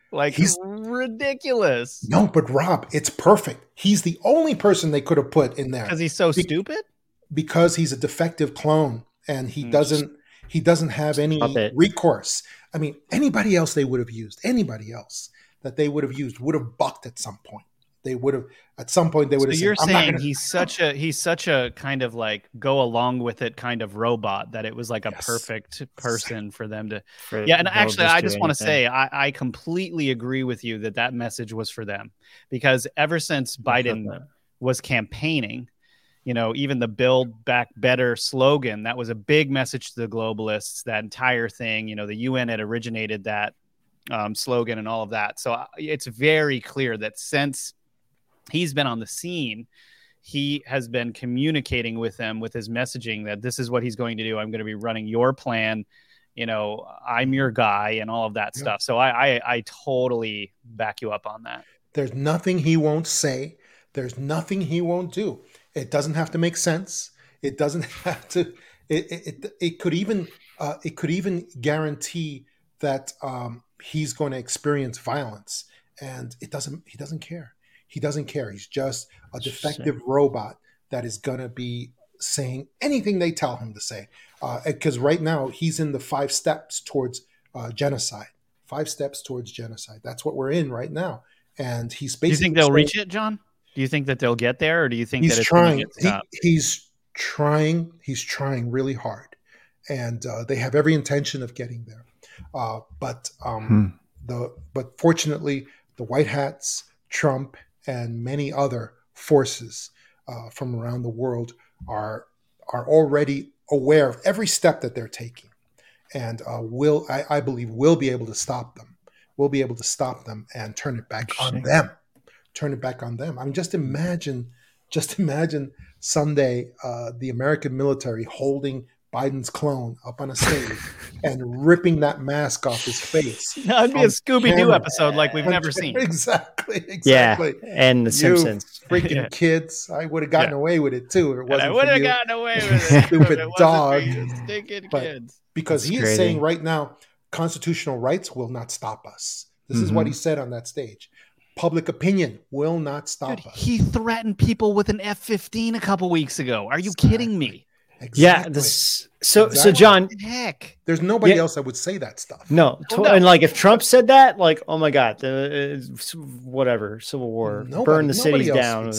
Like, he's ridiculous. No, but Rob, it's perfect. He's the only person they could have put in there. Because he's so Be- stupid? Because he's a defective clone and he mm, doesn't he doesn't have any recourse. I mean, anybody else they would have used, anybody else that they would have used would have bucked at some point. They would have at some point they would so have you're said, saying gonna- he's such a he's such a kind of like go along with it kind of robot that it was like a yes. perfect person for them to for yeah and actually I just want to say I, I completely agree with you that that message was for them, because ever since Biden was campaigning, you know, even the Build Back Better slogan, that was a big message to the globalists, that entire thing. You know, the U N had originated that um, slogan and all of that. So it's very clear that since he's been on the scene, he has been communicating with them with his messaging that this is what he's going to do. I'm going to be running your plan. You know, I'm your guy and all of that yeah. stuff. So I, I, I totally back you up on that. There's nothing he won't say. There's nothing he won't do. It doesn't have to make sense. It doesn't have to. It it, it, it could even uh, it could even guarantee that um, he's going to experience violence, and it doesn't. He doesn't care. He doesn't care. He's just a defective robot that is going to be saying anything they tell him to say. Because uh, right now he's in the five steps towards uh, genocide. Five steps towards genocide. That's what we're in right now. And he's basically. Do you think they'll saying, reach it, John? Do you think that they'll get there, or do you think he's that it's trying? He, he's trying. He's trying really hard, and uh, they have every intention of getting there. Uh, but um, hmm. the but fortunately, the White Hats, Trump, and many other forces uh, from around the world are are already aware of every step that they're taking, and uh, will I, I believe will be able to stop them. We'll be able to stop them and turn it back on them. Turn it back on them. I mean, just imagine, just imagine someday uh, the American military holding Biden's clone up on a stage and ripping that mask off his face. That'd be a Scooby-Doo episode like we've never seen. Exactly, exactly. Yeah, and The Simpsons. You freaking yeah. kids. I would have gotten yeah. away with it too. It wasn't I would have gotten away with it. Stupid it dog. Stinking but kids. Because That's he crazy. is saying right now, constitutional rights will not stop us. This mm-hmm. is what he said on that stage. Public opinion will not stop Dude, us. He threatened people with an F fifteen a couple weeks ago. Are you exactly. kidding me? Exactly. Yeah. This, so, exactly. so John, what the heck, there's nobody yeah. else that would say that stuff. No, to- no. And like if Trump said that, like, oh my God, the uh, whatever, Civil War, nobody, burn the cities down.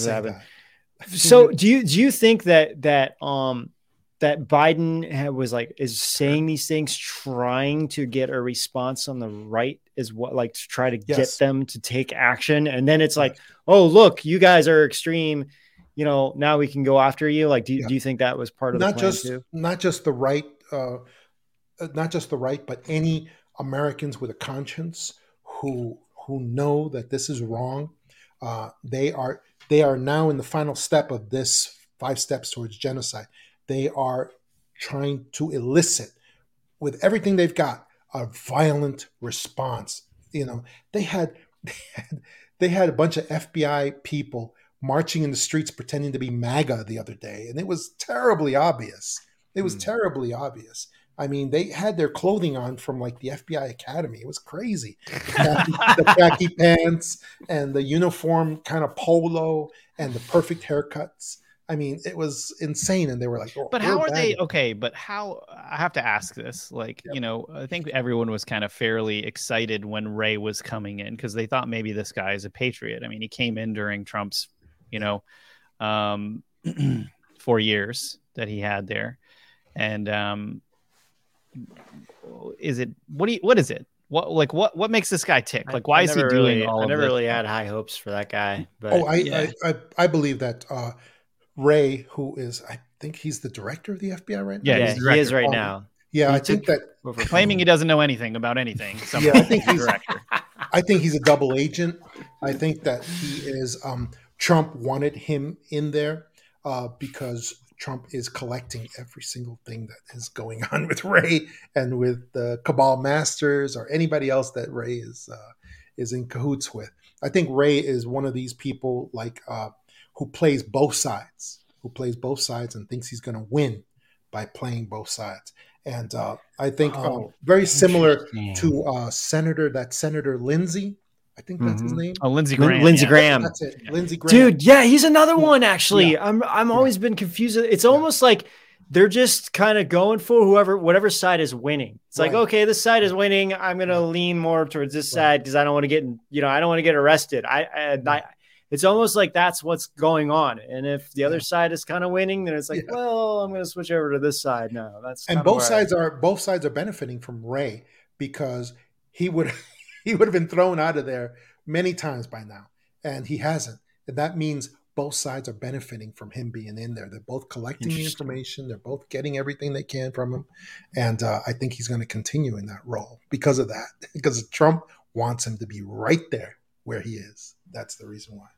So do you, do you think that, that, um, that Biden had, was like, is saying these things, trying to get a response on the right is what, like to try to yes. get them to take action. And then it's like, oh, look, you guys are extreme. You know, now we can go after you. Like, do you, yeah. do you think that was part of not the plan just, too? Not just the right, uh, not just the right, but any Americans with a conscience who, who know that this is wrong. Uh, they are, they are now in the final step of this five steps towards genocide. They are trying to elicit, with everything they've got, a violent response. You know, they had, they had they had a bunch of F B I people marching in the streets pretending to be MAGA the other day, and it was terribly obvious. It was mm. terribly obvious. I mean, they had their clothing on from like the F B I Academy. It was crazy. The khaki, the khaki pants and the uniform kind of polo and the perfect haircuts. I mean, it was insane. And they were like, oh, but how are they? Okay. But how, I have to ask this, like, yep. you know, I think everyone was kind of fairly excited when Ray was coming in because they thought maybe this guy is a patriot. I mean, he came in during Trump's, you know, um, four years that he had there. And um, is it, what do you, what is it? What, like, what, what makes this guy tick? Like, why I is he doing really, all I of never this? really had high hopes for that guy. But oh, I, yeah. I, I, I believe that, uh, Ray, who is, I think he's the director of the F B I right now. Yeah, yeah he is right um, now. Yeah, he I think that claiming he doesn't know anything about anything. Yeah, I think he's director. I think he's a double agent. I think that he is. Um, Trump wanted him in there uh, because Trump is collecting every single thing that is going on with Ray and with the Cabal Masters or anybody else that Ray is uh, is in cahoots with. I think Ray is one of these people like. Uh, who plays both sides, who plays both sides and thinks he's going to win by playing both sides. And uh, I think Oh, um, very similar interesting. to uh, Senator, that Senator Lindsey. I think that's his Mhm. name. Oh, Lindsey Lin- Graham. Lindsey yeah. Graham. That's it. Lindsey Graham. Dude, yeah, he's another one actually. Yeah. I'm I'm always been confused. It's almost like they're just kind of going for whoever whatever side is winning. It's like, Right. okay, this side is winning. I'm gonna lean more towards this side because I don't want to get you know, I don't want to get arrested. I, I, I it's almost like that's what's going on. And if the other side is kind of winning, then it's like, Yeah. well, I'm gonna switch over to this side now. That's And kinda both where I- sides are both sides are benefiting from Ray because he would he would have been thrown out of there many times by now, and he hasn't. And that means both sides are benefiting from him being in there. They're both collecting the Interesting. information. They're both getting everything they can from him, and uh, I think he's going to continue in that role because of that. Because Trump wants him to be right there where he is. That's the reason why.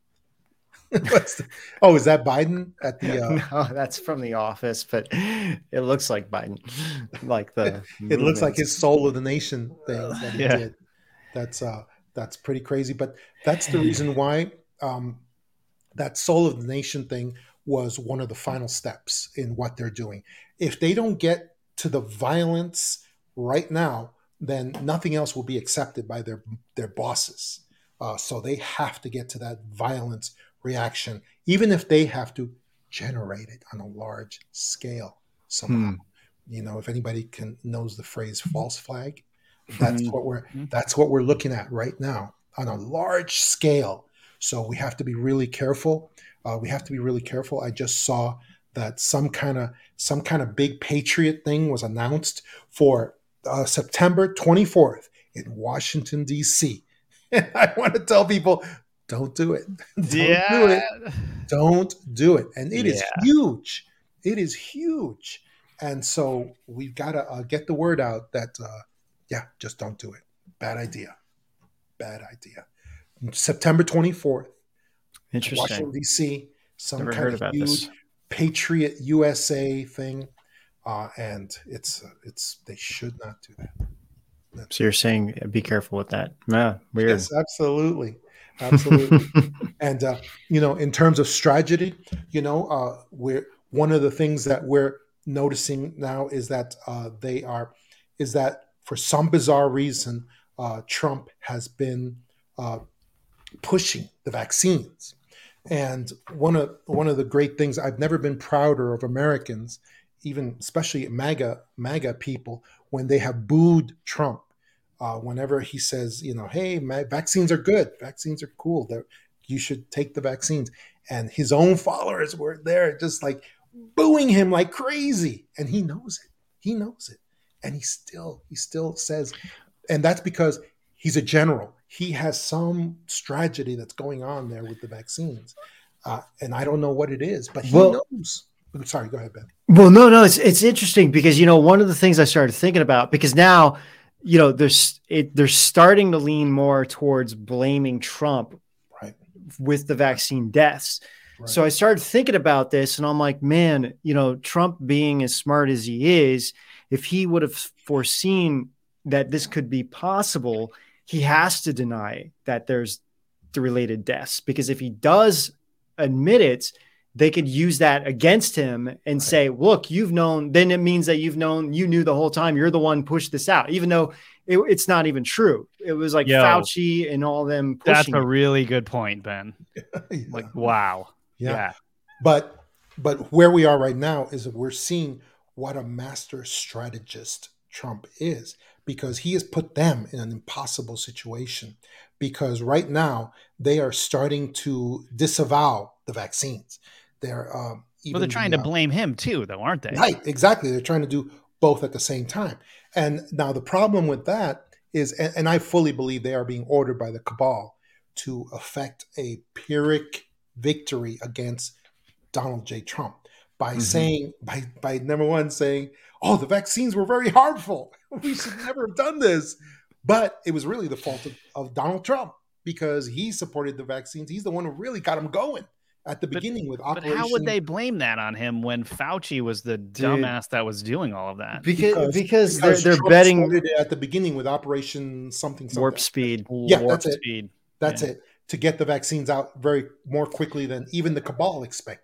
What's the- oh, is that Biden at the? Uh, no, that's from The Office, but it looks like Biden, like the. it looks like movements. his soul of the nation thing that he Yeah. did. That's uh that's pretty crazy. But that's the reason why um that soul of the nation thing was one of the final steps in what they're doing. If they don't get to the violence right now, then nothing else will be accepted by their their bosses. Uh, so they have to get to that violence reaction, even if they have to generate it on a large scale somehow. Hmm. You know, if anybody can knows the phrase false flag, that's Hmm. what we're that's what we're looking at right now on a large scale. So we have to be really careful. Uh, we have to be really careful. I just saw that some kind of some kind of big patriot thing was announced for uh, September twenty-fourth in Washington, D C. And I want to tell people, don't do it. Don't do Yeah. it. Don't do it. And it is Yeah. huge. It is huge. And so we've got to uh, get the word out that, uh, yeah, just don't do it. Bad idea. Bad idea. September twenty-fourth, Interesting. Washington, D C, some Never kind heard of about huge this. Patriot U S A thing. Uh, and it's, uh, it's, they should not do that. So you're saying be careful with that? Yeah, weird. Yes, absolutely. Absolutely. And, uh, you know, in terms of strategy, you know, uh, we're, one of the things that we're noticing now is that uh, they are, is that for some bizarre reason, uh, Trump has been uh, pushing the vaccines. And one of, one of the great things, I've never been prouder of Americans, even especially MAGA, MAGA people, when they have booed Trump. Uh, whenever he says, you know, hey, my vaccines are good, vaccines are cool, They're, you should take the vaccines. And his own followers were there just like booing him like crazy. And he knows it. He knows it. And he still, he still says, and that's because he's a general. He has some strategy that's going on there with the vaccines. Uh, and I don't know what it is, but he Well- knows. Sorry, go ahead, Ben. Well, no, no, it's it's interesting because you know one of the things I started thinking about because now, you know, there's it they're starting to lean more towards blaming Trump Right. with the vaccine deaths. Right. So I started thinking about this and I'm like, man, you know, Trump being as smart as he is, if he would have foreseen that this could be possible, he has to deny that there's the related deaths because if he does admit it, they could use that against him and say, look, you've known, then it means that you've known, you knew the whole time, you're the one who pushed this out, even though it, it's not even true. It was like Yo, Fauci and all them That's pushing a it. really good point, Ben. Yeah. Like, wow. Yeah. Yeah. But but where we are right now is that we're seeing what a master strategist Trump is because he has put them in an impossible situation because right now they are starting to disavow the vaccines. They're um, even Well, they're trying the, to uh, blame him too, though, aren't they? Right, exactly. They're trying to do both at the same time. And now the problem with that is, and, and I fully believe they are being ordered by the cabal to effect a Pyrrhic victory against Donald J. Trump by Mm-hmm. saying, by, by number one, saying, oh, the vaccines were very harmful. We should never have done this. But it was really the fault of, of Donald Trump because he supported the vaccines. He's the one who really got them going at the beginning with But Operation. how would they blame that on him when Fauci was the dumbass that was doing all of that? Because because, they're, because they're Trump betting started it at the beginning with Operation something, something. warp speed. Yeah, Warp that's it. speed. That's Yeah. it. To get the vaccines out very more quickly than even the cabal expected.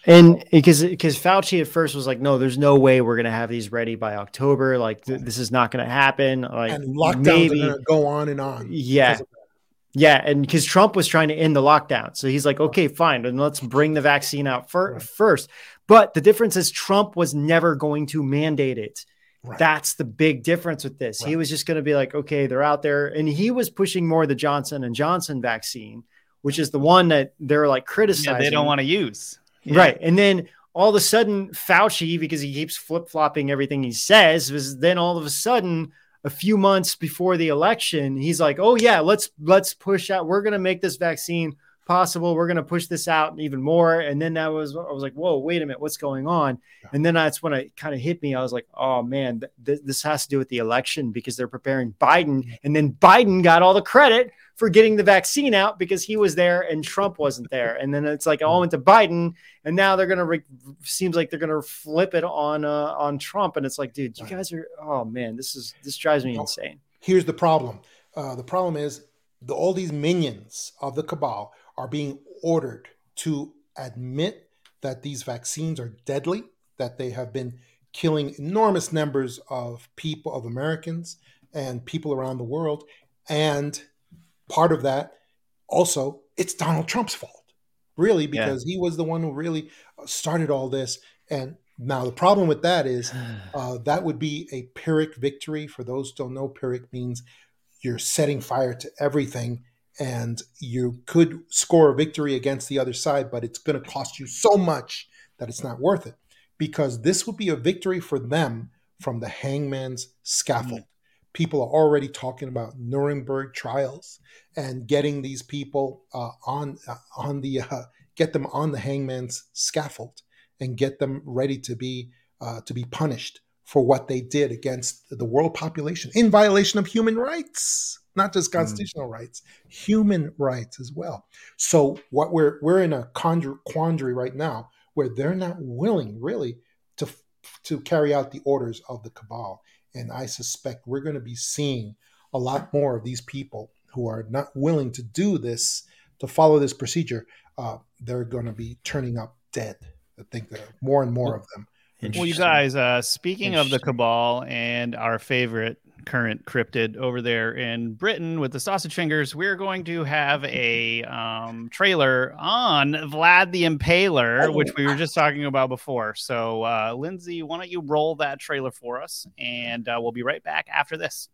And because because Fauci at first was like, no, there's no way we're gonna have these ready by October. Like th- this is not gonna happen. Like and lockdowns maybe, are gonna go on and on. Yeah. Yeah, and because Trump was trying to end the lockdown. So he's like, okay, fine, and let's bring the vaccine out fir- right. first. But the difference is Trump was never going to mandate it. Right. That's the big difference with this. Right. He was just going to be like, okay, they're out there. And he was pushing more the Johnson and Johnson vaccine, which is the one that they're like criticizing. Yeah, they don't want to use. Yeah. Right. And then all of a sudden, Fauci, because he keeps flip-flopping everything he says, was then all of a sudden – a few months before the election, he's like, oh yeah, let's, let's push out. We're going to make this vaccine possible. We're going to push this out even more. And then that was, I was like, whoa, wait a minute, what's going on? And then that's when it kind of hit me. I was like, oh man, th- this has to do with the election because they're preparing Biden. And then Biden got all the credit for getting the vaccine out because he was there and Trump wasn't there. And then it's like, all went to Biden and now they're going to, re- seems like they're going to flip it on, uh, on Trump. And it's like, dude, you guys are, oh man, this is, this drives me insane. Here's the problem. Uh, the problem is the, all these minions of the cabal are being ordered to admit that these vaccines are deadly, that they have been killing enormous numbers of people, of Americans and people around the world. And part of that also, it's Donald Trump's fault, really, because yeah. he was the one who really started all this. And now the problem with that is uh, that would be a Pyrrhic victory. For those who don't know, Pyrrhic means you're setting fire to everything and you could score a victory against the other side, but it's going to cost you so much that it's not worth it, because this would be a victory for them from the hangman's scaffold. Mm-hmm. People are already talking about Nuremberg trials and getting these people uh, on uh, on the uh, get them on the hangman's scaffold and get them ready to be uh, to be punished for what they did against the world population in violation of human rights, not just constitutional mm. rights, human rights as well. So what we're we're in a quandary right now where they're not willing really to to carry out the orders of the cabal. And I suspect we're going to be seeing a lot more of these people who are not willing to do this, to follow this procedure. Uh, they're going to be turning up dead. I think there are more and more of them. Well, you guys, uh, speaking of the cabal and our favorite current cryptid over there in Britain with the sausage fingers, we're going to have a um, trailer on Vlad the Impaler, oh, which we were just talking about before. So, uh, Lindsay, why don't you roll that trailer for us? And uh, we'll be right back after this.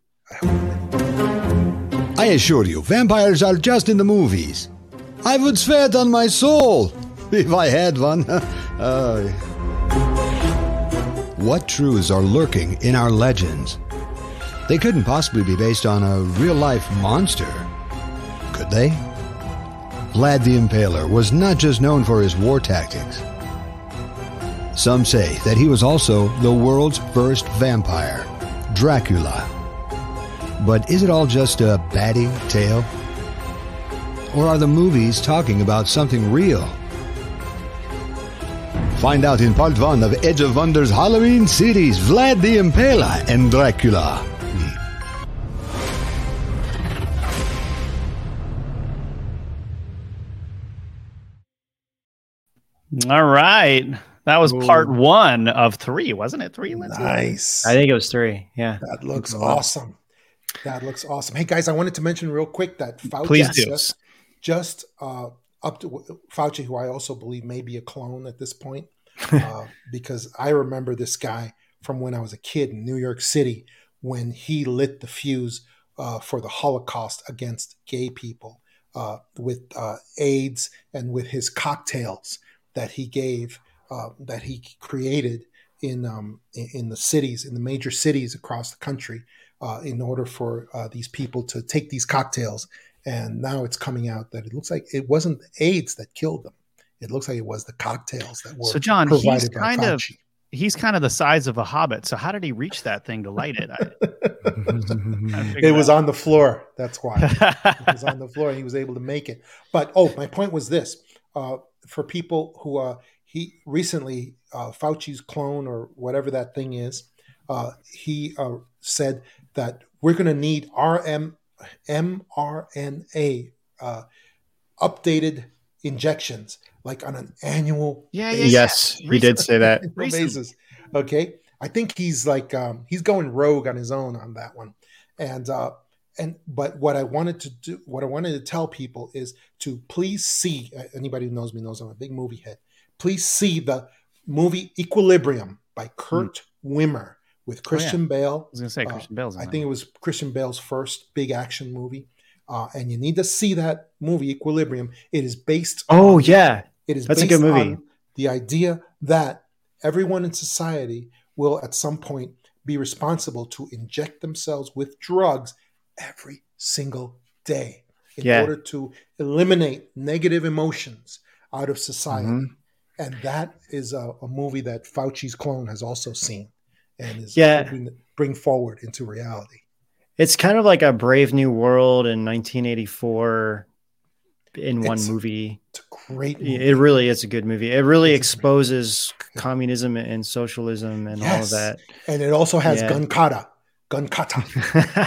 I assure you, vampires are just in the movies. I would swear it on my soul if I had one. uh, What truths are lurking in our legends? They couldn't possibly be based on a real-life monster, could they? Vlad the Impaler was not just known for his war tactics. Some say that he was also the world's first vampire, Dracula. But is it all just a batty tale? Or are the movies talking about something real? Find out in part one of Edge of Wonder's Halloween series, Vlad the Impaler and Dracula. All right. That was Ooh. part one of three, wasn't it? Three, Lindsay? Nice. I think it was three. Yeah. That looks awesome. That looks awesome. Hey, guys, I wanted to mention real quick that Fauci Please do. just, just uh, up to Fauci, who I also believe may be a clone at this point. uh, because I remember this guy from when I was a kid in New York City when he lit the fuse uh, for the Holocaust against gay people uh, with uh, AIDS and with his cocktails that he gave, uh, that he created in um, in the cities, in the major cities across the country, uh, in order for uh, these people to take these cocktails. And now it's coming out that it looks like it wasn't AIDS that killed them. It looks like it was the cocktails that were so John, provided he's by kind Fauci. of he's kind of the size of a hobbit. So how did he reach that thing to light it? I, it was on the floor. That's why it was on the floor. And he was able to make it. But oh, my point was this: uh, for people who uh, he recently uh, Fauci's clone or whatever that thing is, uh, he uh, said that we're going to need R M, mRNA uh, updated injections like on an annual yeah, basis. yeah, Yes, he did say that. basis. Okay, I think he's like um, he's going rogue on his own on that one, and uh, and but what I wanted to do, what I wanted to tell people is to please see. Anybody who knows me knows I'm a big movie head. Please see the movie Equilibrium by Kurt mm. Wimmer with Christian oh, yeah. Bale. I was going to say Christian uh, Bale's. I think it was Christian Bale's first big action movie, uh, and you need to see that movie Equilibrium. It is based. Oh on, yeah, it is that's based a good movie. On the idea that everyone in society will at some point be responsible to inject themselves with drugs every single day in yeah. order to eliminate negative emotions out of society. Mm-hmm. And that is a, a movie that Fauci's clone has also seen and is yeah. hoping to bring forward into reality. It's kind of like a Brave New World in nineteen eighty-four in one it's movie. A, it's a great movie. It really is a good movie. It really it's exposes communism and socialism and yes. all of that. And it also has yeah. gun kata. Gun kata.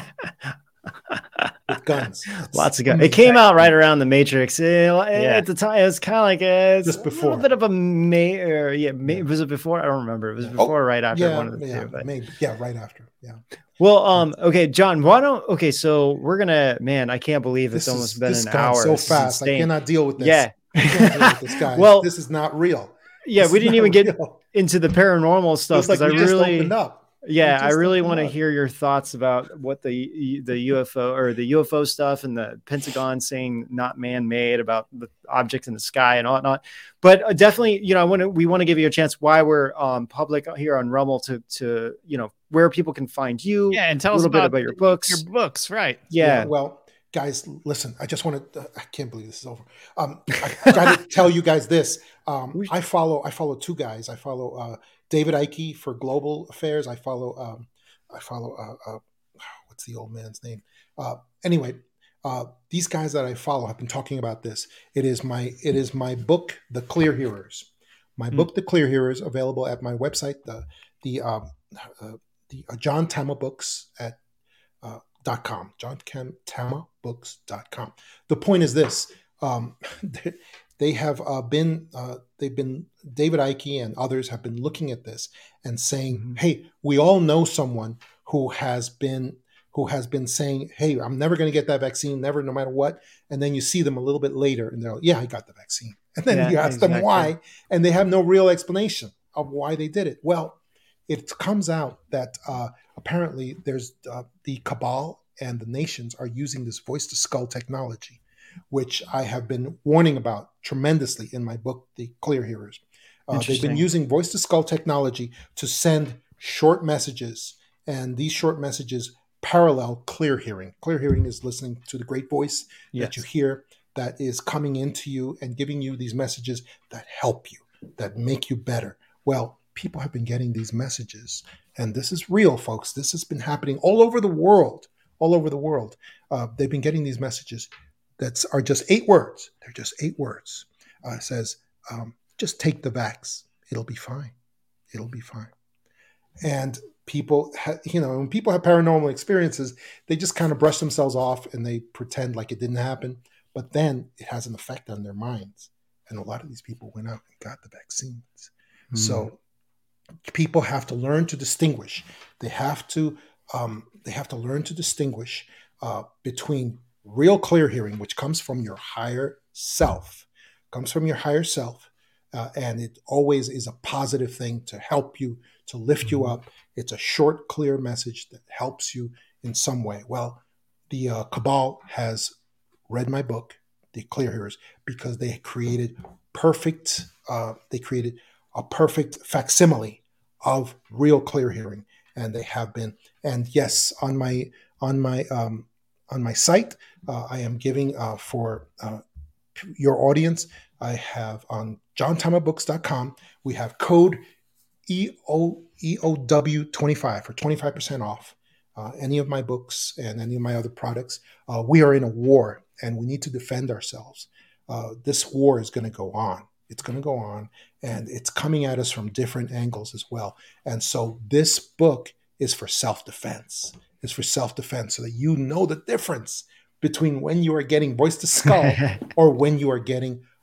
With guns. Lots of guns. It came out right around the Matrix. It, yeah. At the time, it was kind of like a, just before. A little bit of a may or yeah, may, was it before? I don't remember. It was before oh, or right after yeah, one of the yeah, two. But. Maybe. Yeah, right after. Yeah. Well, um, okay, John, why don't okay, so we're gonna man, I can't believe it's this almost is, been this an hour. So fast. I cannot deal with this. Yeah. I can't deal with this, guys. Well, this is not real. Yeah, this we didn't even real. get into the paranormal stuff because like I we just really opened up. Yeah, I really want to hear your thoughts about what the the U F O or the U F O stuff and the Pentagon saying not man-made about the objects in the sky and whatnot. But definitely, you know, I want to we want to give you a chance why we're um, public here on Rumble to to you know where people can find you. Yeah, and tell a us little about, bit about your books. Your books, right? Yeah. yeah. Well, guys, listen. I just want to. Uh, I can't believe this is over. Um, I got to tell you guys this. Um, I follow. I follow two guys. I follow uh, David Icke for global affairs. I follow. Um, I follow, uh, uh, what's the old man's name? Uh, anyway, uh, these guys that I follow have been talking about this. It is my, it is my book, The Clear Hearers. My mm. book, The Clear Hearers, available at my website, the the um, uh, the uh, John Tama Books at uh, dot com, john tama books dot com. The point is this: um, they, they have uh, been, uh, they've been, David Icke and others have been looking at this and saying, mm-hmm. hey, we all know someone who has been, who has been saying, hey, I'm never going to get that vaccine, never, no matter what. And then you see them a little bit later and they're like, yeah, I got the vaccine. And then yeah, you ask exactly. them why, and they have no real explanation of why they did it. Well, it comes out that uh, apparently there's uh, the cabal and the nations are using this voice to skull technology, which I have been warning about tremendously in my book, The Clear Hearers. Uh, they've been using voice to skull technology to send short messages, and these short messages parallel clear hearing. Clear hearing is listening to the great voice yes. that you hear that is coming into you and giving you these messages that help you, that make you better. Well, people have been getting these messages, and this is real, folks. This has been happening all over the world, all over the world. Uh, they've been getting these messages that are just eight words. They're just eight words. Uh, it says, um, just take the vax. It'll be fine. It'll be fine. And people, ha- you know, when people have paranormal experiences, they just kind of brush themselves off and they pretend like it didn't happen. But then it has an effect on their minds. And a lot of these people went out and got the vaccines. Mm. So people have to learn to distinguish. They have to, um, they have to learn to distinguish uh, between real clear hearing, which comes from your higher self, comes from your higher self. Uh, and it always is a positive thing to help you, to lift you up. It's a short, clear message that helps you in some way. Well, the uh, cabal has read my book, The Clear Hearers, because they created perfect, uh, they created a perfect facsimile of real clear hearing. And they have been, and yes, on my, on my, um, on my site, uh, I am giving uh, for uh, your audience, I have on john tama books dot com, we have code E O W twenty-five for twenty-five percent off uh, any of my books and any of my other products. Uh, we are in a war and we need to defend ourselves. Uh, this war is going to go on. It's going to go on, and it's coming at us from different angles as well. And so this book is for self-defense. It's for self-defense so that you know the difference between when you are getting voice to skull or when you are getting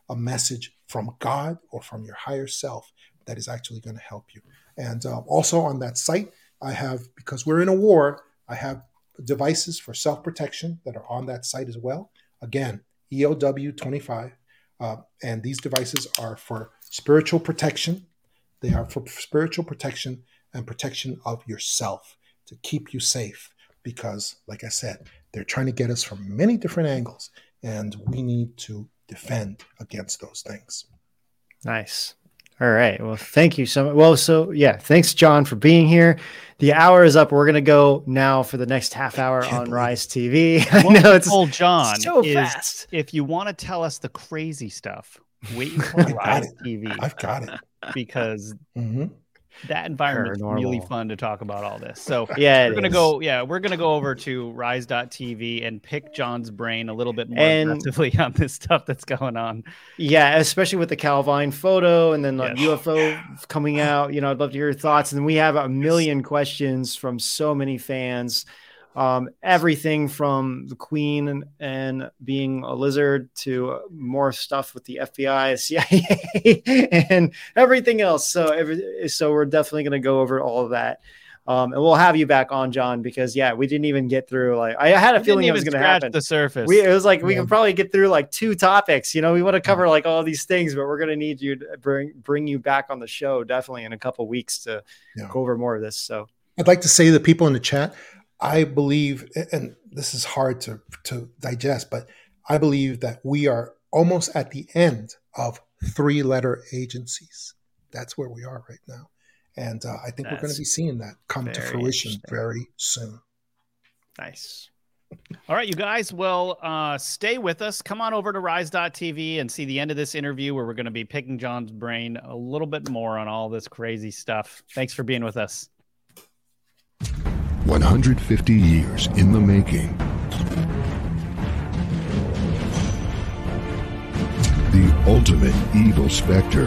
a message from God or from your higher self that is actually going to help you. And uh, also on that site, I have, because we're in a war, I have devices for self-protection that are on that site as well. Again, E O W twenty-five. Uh, and these devices are for spiritual protection. They are for spiritual protection and protection of yourself to keep you safe. Because, like I said, they're trying to get us from many different angles, and we need to defend against those things. Nice. All right. Well, thank you so much. Well, so yeah, thanks, John, for being here. The hour is up. We're going to go now for the next half hour on Rise T V. I What know we it's told John so is fast. if you want to tell us the crazy stuff, wait until Rise it. T V. I've got it. Because mm-hmm. that environment's really Paranormal. fun to talk about all this. So Yeah, it we're gonna is. go. Yeah, we're gonna go over to rise dot T V and pick John's brain a little bit more And- aggressively on this stuff that's going on. Yeah, especially with the Calvine photo and then the Yes. U F O coming out. You know, I'd love to hear your thoughts. And we have a million questions from so many fans. Um, everything from the Queen and, and being a lizard to more stuff with the F B I, C I A, and everything else. So, every, so we're definitely going to go over all of that. Um, and we'll have you back on, John, because yeah, we didn't even get through. Like, I had a We feeling didn't it was even going to scratch happen. the surface. We, it was like we Yeah. could probably get through like two topics. You know, we want to cover like all these things, but we're going to need you to bring bring you back on the show definitely in a couple weeks to Yeah. go over more of this. So I'd like to say to the people in the chat, I believe, and this is hard to, to digest, but I believe that we are almost at the end of three-letter agencies. That's where we are right now. And uh, I think we're going That's to be seeing that come to very fruition interesting. very soon. Nice. All right, you guys. Well, uh, stay with us. Come on over to rise dot T V and see the end of this interview where we're going to be picking John's brain a little bit more on all this crazy stuff. Thanks for being with us. one hundred fifty years in the making. The ultimate evil specter.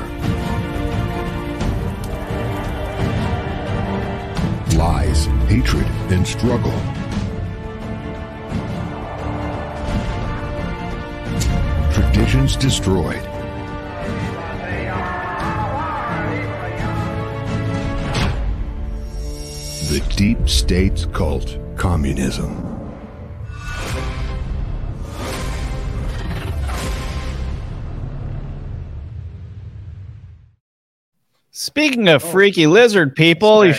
Lies, hatred, and struggle. Traditions destroyed. The deep state's cult, communism. Speaking of freaky lizard people, you